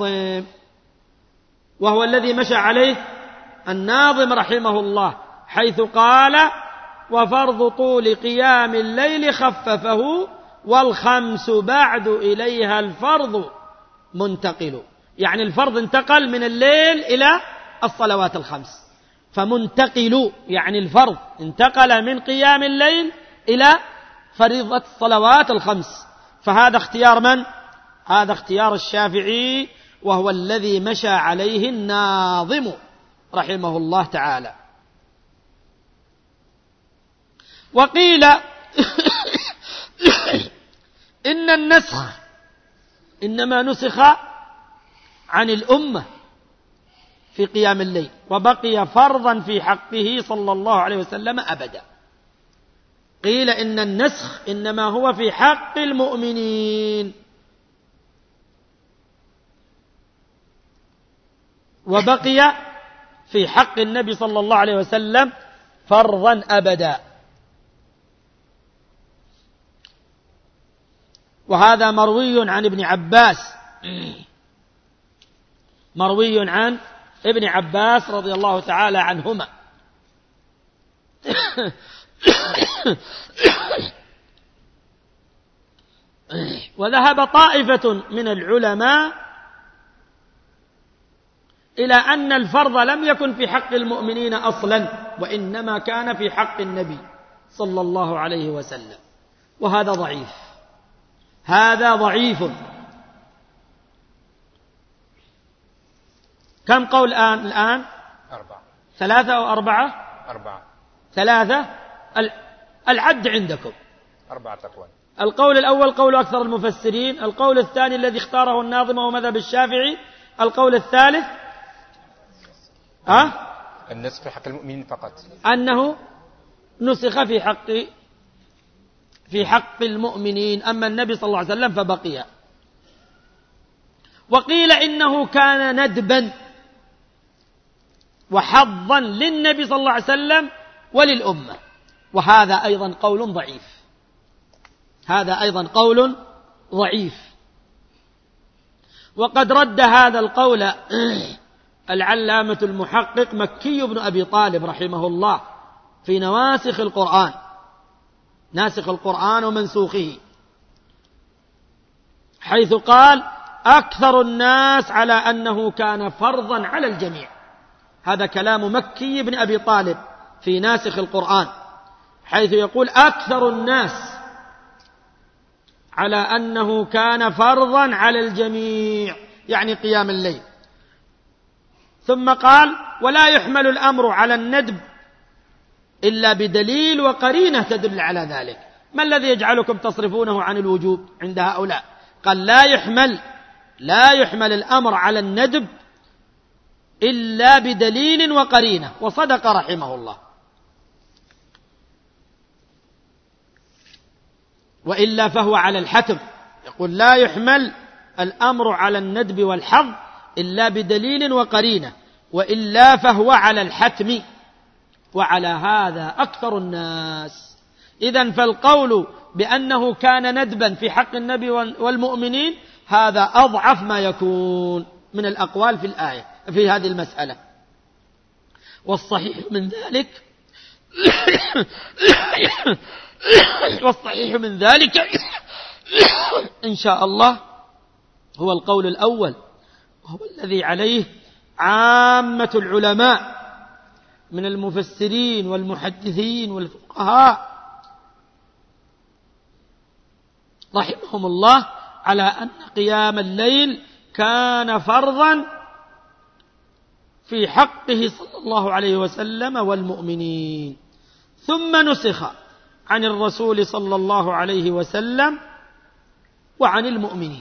الناظم رحمه الله، حيث قال وفرض طول قيام الليل خففه والخمس بعد إليها الفرض منتقل، يعني الفرض انتقل من الليل إلى الصلوات الخمس، فمنتقل يعني الفرض انتقل من قيام الليل إلى فريضة الصلوات الخمس. فهذا اختيار من؟ هذا اختيار الشافعي، وهو الذي مشى عليه الناظم رحمه الله تعالى. وقيل إن النسخ إنما نسخ عن الأمة في قيام الليل، وبقي فرضا في حقه صلى الله عليه وسلم أبدا. قيل إن النسخ إنما هو في حق المؤمنين، وبقي في حق النبي صلى الله عليه وسلم فرضا أبدا. وهذا مروي عن ابن عباس، مروي عن ابن عباس رضي الله تعالى عنهما. وذهب طائفة من العلماء إلى أن الفرض لم يكن في حق المؤمنين أصلا، وإنما كان في حق النبي صلى الله عليه وسلم، وهذا ضعيف، هذا ضعيف. كم قول الآن؟ 4. 3 أو 4؟ 4. 3. العد عندكم 4 أقوال. القول الأول قول أكثر المفسرين، القول الثاني الذي اختاره الناظم هو مذهب الشافعي، القول الثالث النسخ في حق المؤمنين فقط، أنه نسخ في حق المؤمنين، أما النبي صلى الله عليه وسلم فبقي. وقيل إنه كان ندبا وحظا للنبي صلى الله عليه وسلم وللأمة، وهذا أيضا قول ضعيف، هذا أيضا قول ضعيف. وقد رد هذا القول العلامة المحقق مكي بن أبي طالب رحمه الله في نواسخ القرآن، ناسخ القرآن ومنسوخه، حيث قال أكثر الناس على أنه كان فرضا على الجميع. هذا كلام مكي بن أبي طالب في ناسخ القرآن، حيث يقول أكثر الناس على أنه كان فرضا على الجميع، يعني قيام الليل. ثم قال ولا يحمل الأمر على الندب إلا بدليل وقرينة تدل على ذلك. ما الذي يجعلكم تصرفونه عن الوجوب عند هؤلاء؟ قال لا يحمل الأمر على الندب إلا بدليل وقرينة، وصدق رحمه الله. وإلا فهو على الحتم، يقول لا يحمل الأمر على الندب والحظ إلا بدليل وقرينة، وإلا فهو على الحتم، وعلى هذا أكثر الناس. إذن فالقول بأنه كان ندبا في حق النبي والمؤمنين هذا أضعف ما يكون من الأقوال في الآية في هذه المسألة. والصحيح من ذلك إن شاء الله هو القول الأول، وهو الذي عليه عامة العلماء من المفسرين والمحدثين والفقهاء رحمهم الله، على أن قيام الليل كان فرضا في حقه صلى الله عليه وسلم والمؤمنين، ثم نسخ عن الرسول صلى الله عليه وسلم وعن المؤمنين.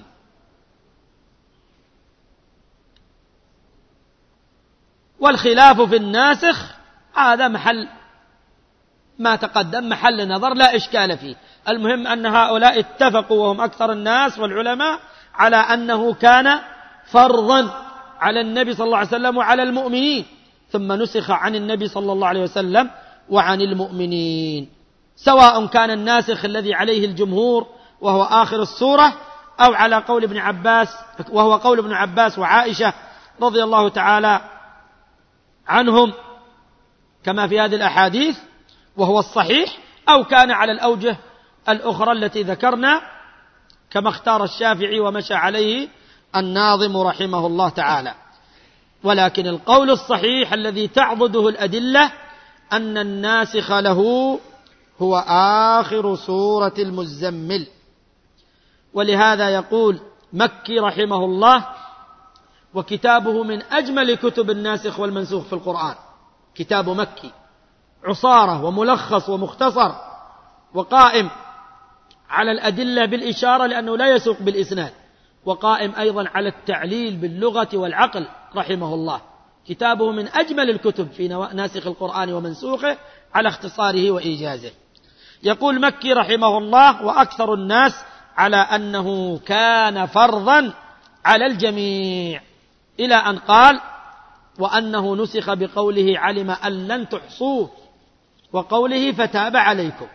والخلاف في الناسخ هذا محل ما تقدم، محل نظر لا إشكال فيه. المهم أن هؤلاء اتفقوا وهم أكثر الناس والعلماء على أنه كان فرضا على النبي صلى الله عليه وسلم وعلى المؤمنين، ثم نسخ عن النبي صلى الله عليه وسلم وعن المؤمنين، سواء كان الناسخ الذي عليه الجمهور وهو آخر السورة، أو على قول ابن عباس وهو قول ابن عباس وعائشة رضي الله تعالى عنهم كما في هذه الأحاديث وهو الصحيح، أو كان على الأوجه الأخرى التي ذكرنا كما اختار الشافعي ومشى عليه الناظم رحمه الله تعالى. ولكن القول الصحيح الذي تعضده الأدلة أن الناسخ له هو آخر سورة المزمل. ولهذا يقول مكي رحمه الله وكتابه من أجمل كتب الناسخ والمنسوخ في القرآن، كتاب مكي عصارة وملخص ومختصر، وقائم على الأدلة بالإشارة لأنه لا يسوق بالإسناد، وقائم أيضا على التعليل باللغة والعقل رحمه الله. كتابه من أجمل الكتب في ناسخ القرآن ومنسوخه على اختصاره وإيجازه. يقول مكي رحمه الله وأكثر الناس على أنه كان فرضا على الجميع، إلى أن قال وأنه نسخ بقوله علم أن لن تحصوه، وقوله فتاب عليكم.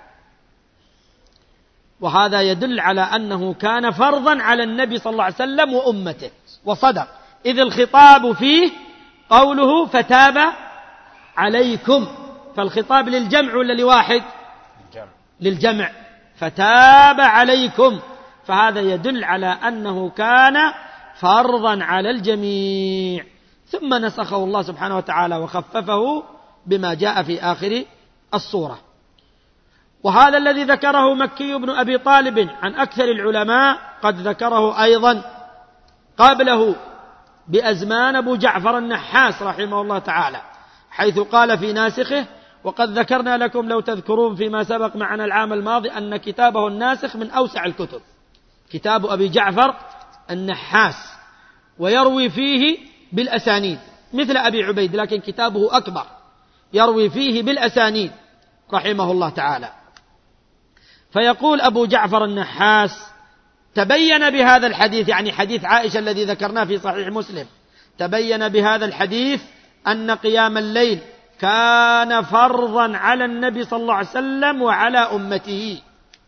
وهذا يدل على أنه كان فرضا على النبي صلى الله عليه وسلم وأمته، وصدق، إذ الخطاب فيه قوله فتاب عليكم، فالخطاب للجمع ولا لواحد؟ للجمع، فتاب عليكم، فهذا يدل على أنه كان فرضا على الجميع. ثم نسخه الله سبحانه وتعالى وخففه بما جاء في آخر السورة. وهذا الذي ذكره مكي بن أبي طالب عن أكثر العلماء قد ذكره أيضا قبله بأزمان أبو جعفر النحاس رحمه الله تعالى، حيث قال في ناسخه وقد ذكرنا لكم لو تذكرون فيما سبق معنا العام الماضي أن كتابه الناسخ من أوسع الكتب، كتاب أبي جعفر النحاس، ويروي فيه بالأسانيد مثل أبي عبيد، لكن كتابه أكبر يروي فيه بالأسانيد رحمه الله تعالى. فيقول أبو جعفر النحاس تبين بهذا الحديث، يعني حديث عائشة الذي ذكرناه في صحيح مسلم، تبين بهذا الحديث أن قيام الليل كان فرضا على النبي صلى الله عليه وسلم وعلى أمته،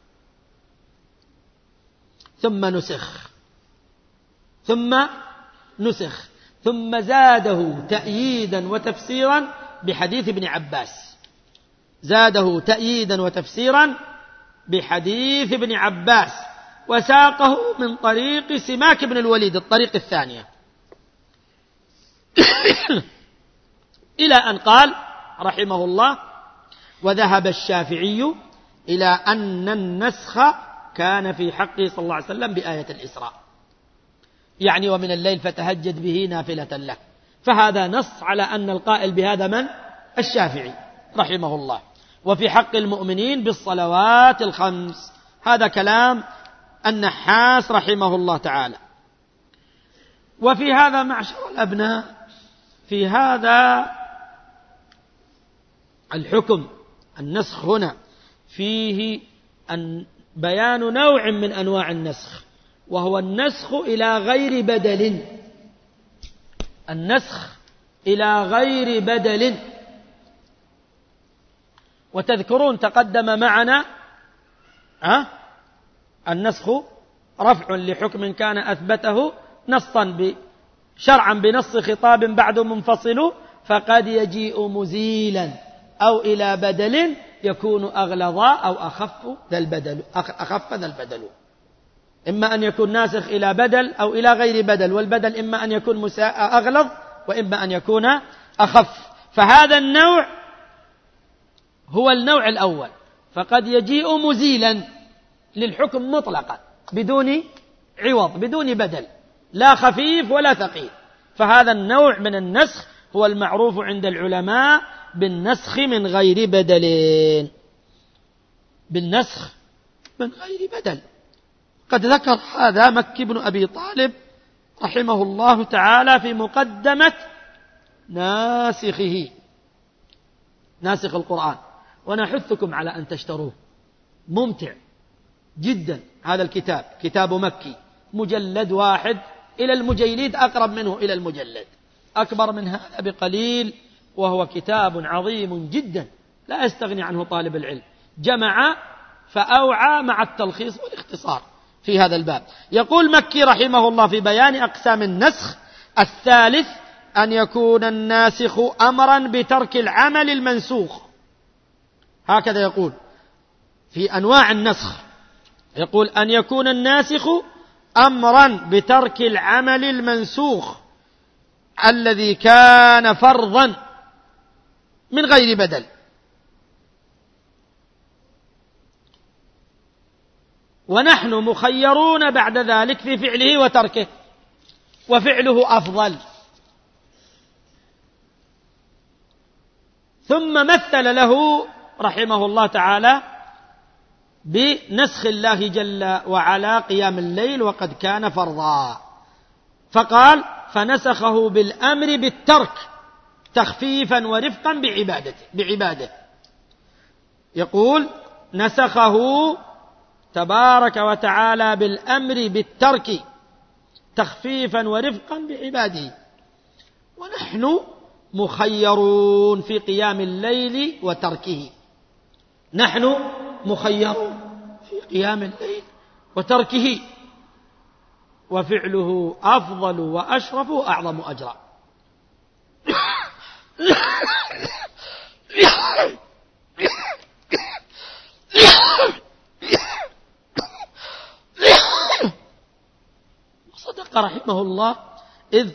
ثم نسخ ثم زاده تأييدا وتفسيرا بحديث ابن عباس، زاده تأييدا وتفسيرا بحديث ابن عباس وساقه من طريق سماك بن الوليد الطريق الثانية إلى أن قال رحمه الله: وذهب الشافعي إلى أن النسخ كان في حقه صلى الله عليه وسلم بآية الإسراء، يعني ومن الليل فتهجد به نافلة لك. فهذا نص على أن القائل بهذا من؟ الشافعي رحمه الله. وفي حق المؤمنين بالصلوات الخمس، هذا كلام النحاس رحمه الله تعالى. وفي هذا معشر الأبناء، في هذا الحكم النسخ هنا فيه بيان نوع من أنواع النسخ، وهو النسخ إلى غير بدل. النسخ إلى غير بدل. وتذكرون تقدم معنا النسخ رفع لحكم كان أثبته نصا شرعا بنص خطاب بعد منفصل، فقد يجيء مزيلا أو إلى بدل يكون أغلظا أو أخف ذا البدل. إما أن يكون ناسخ إلى بدل أو إلى غير بدل، والبدل إما أن يكون أغلظ وإما أن يكون أخف. فهذا النوع هو النوع الأول، فقد يجيء مزيلا للحكم مطلقا بدون عوض بدون بدل، لا خفيف ولا ثقيل. فهذا النوع من النسخ هو المعروف عند العلماء بالنسخ من غير بدل. بالنسخ من غير بدل قد ذكر هذا مكي بن أبي طالب رحمه الله تعالى في مقدمة ناسخه، ناسخ القرآن. ونحثكم على أن تشتروه، ممتع جدا هذا الكتاب، كتاب مكي، مجلد واحد، إلى المجيليد أقرب منه إلى المجلد، أكبر من هذا بقليل، وهو كتاب عظيم جدا لا يستغني عنه طالب العلم. جمع فأوعى مع التلخيص والاختصار في هذا الباب. يقول مكي رحمه الله في بيان أقسام النسخ: الثالث أن يكون الناسخ أمرا بترك العمل المنسوخ. هكذا يقول في أنواع النسخ، يقول أن يكون الناسخ أمرا بترك العمل المنسوخ الذي كان فرضا من غير بدل. ونحن مخيرون بعد ذلك في فعله وتركه، وفعله أفضل. ثم مثل له رحمه الله تعالى بنسخ الله جل وعلا قيام الليل وقد كان فرضا، فقال: فنسخه بالأمر بالترك تخفيفا ورفقا بعباده. يقول: نسخه تبارك وتعالى بالأمر بالترك تخفيفا ورفقا بعباده. ونحن مخيرون في قيام الليل وتركه، نحن مخيرون في قيام الليل وتركه، وفعله أفضل وأشرف وأعظم أجرا. صدق رحمه الله، إذ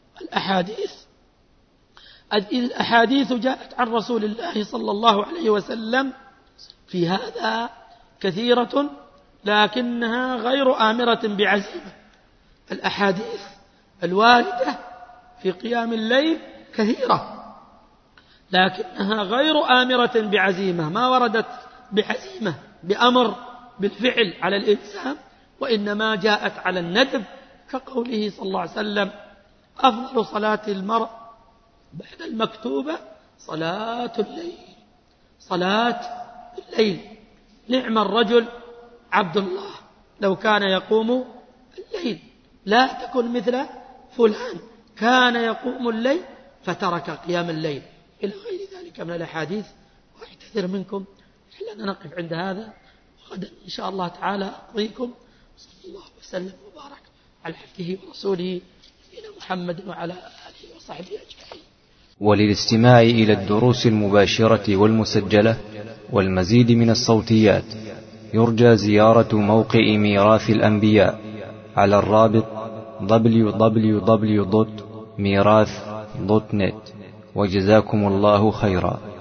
الأحاديث جاءت عن رسول الله صلى الله عليه وسلم في هذا كثيرة لكنها غير آمرة بعزيمة. الأحاديث الواردة في قيام الليل كثيرة لكنها غير آمرة بعزيمة، ما وردت بعزيمة بأمر بالفعل على الإلزام، وإنما جاءت على الندب، كقوله صلى الله عليه وسلم: أفضل صلاة المرء بعد المكتوبة صلاة الليل. صلاة الليل، نعم الرجل عبد الله لو كان يقوم الليل، لا تكن مثل فلان كان يقوم الليل فترك قيام الليل، إلى غير ذلك من الأحاديث. وأعتذر منكم، لأننا نقف عند هذا، وغدا إن شاء الله تعالى أقضيكم. صلى الله وسلم وبارك على عبده ورسوله نبينا محمد وعلى آله وصحبه أجمعين. وللاستماع إلى الدروس المباشرة والمسجلة والمزيد من الصوتيات يرجى زيارة موقع ميراث الأنبياء على الرابط www.mirath.net. وجزاكم الله خيرا.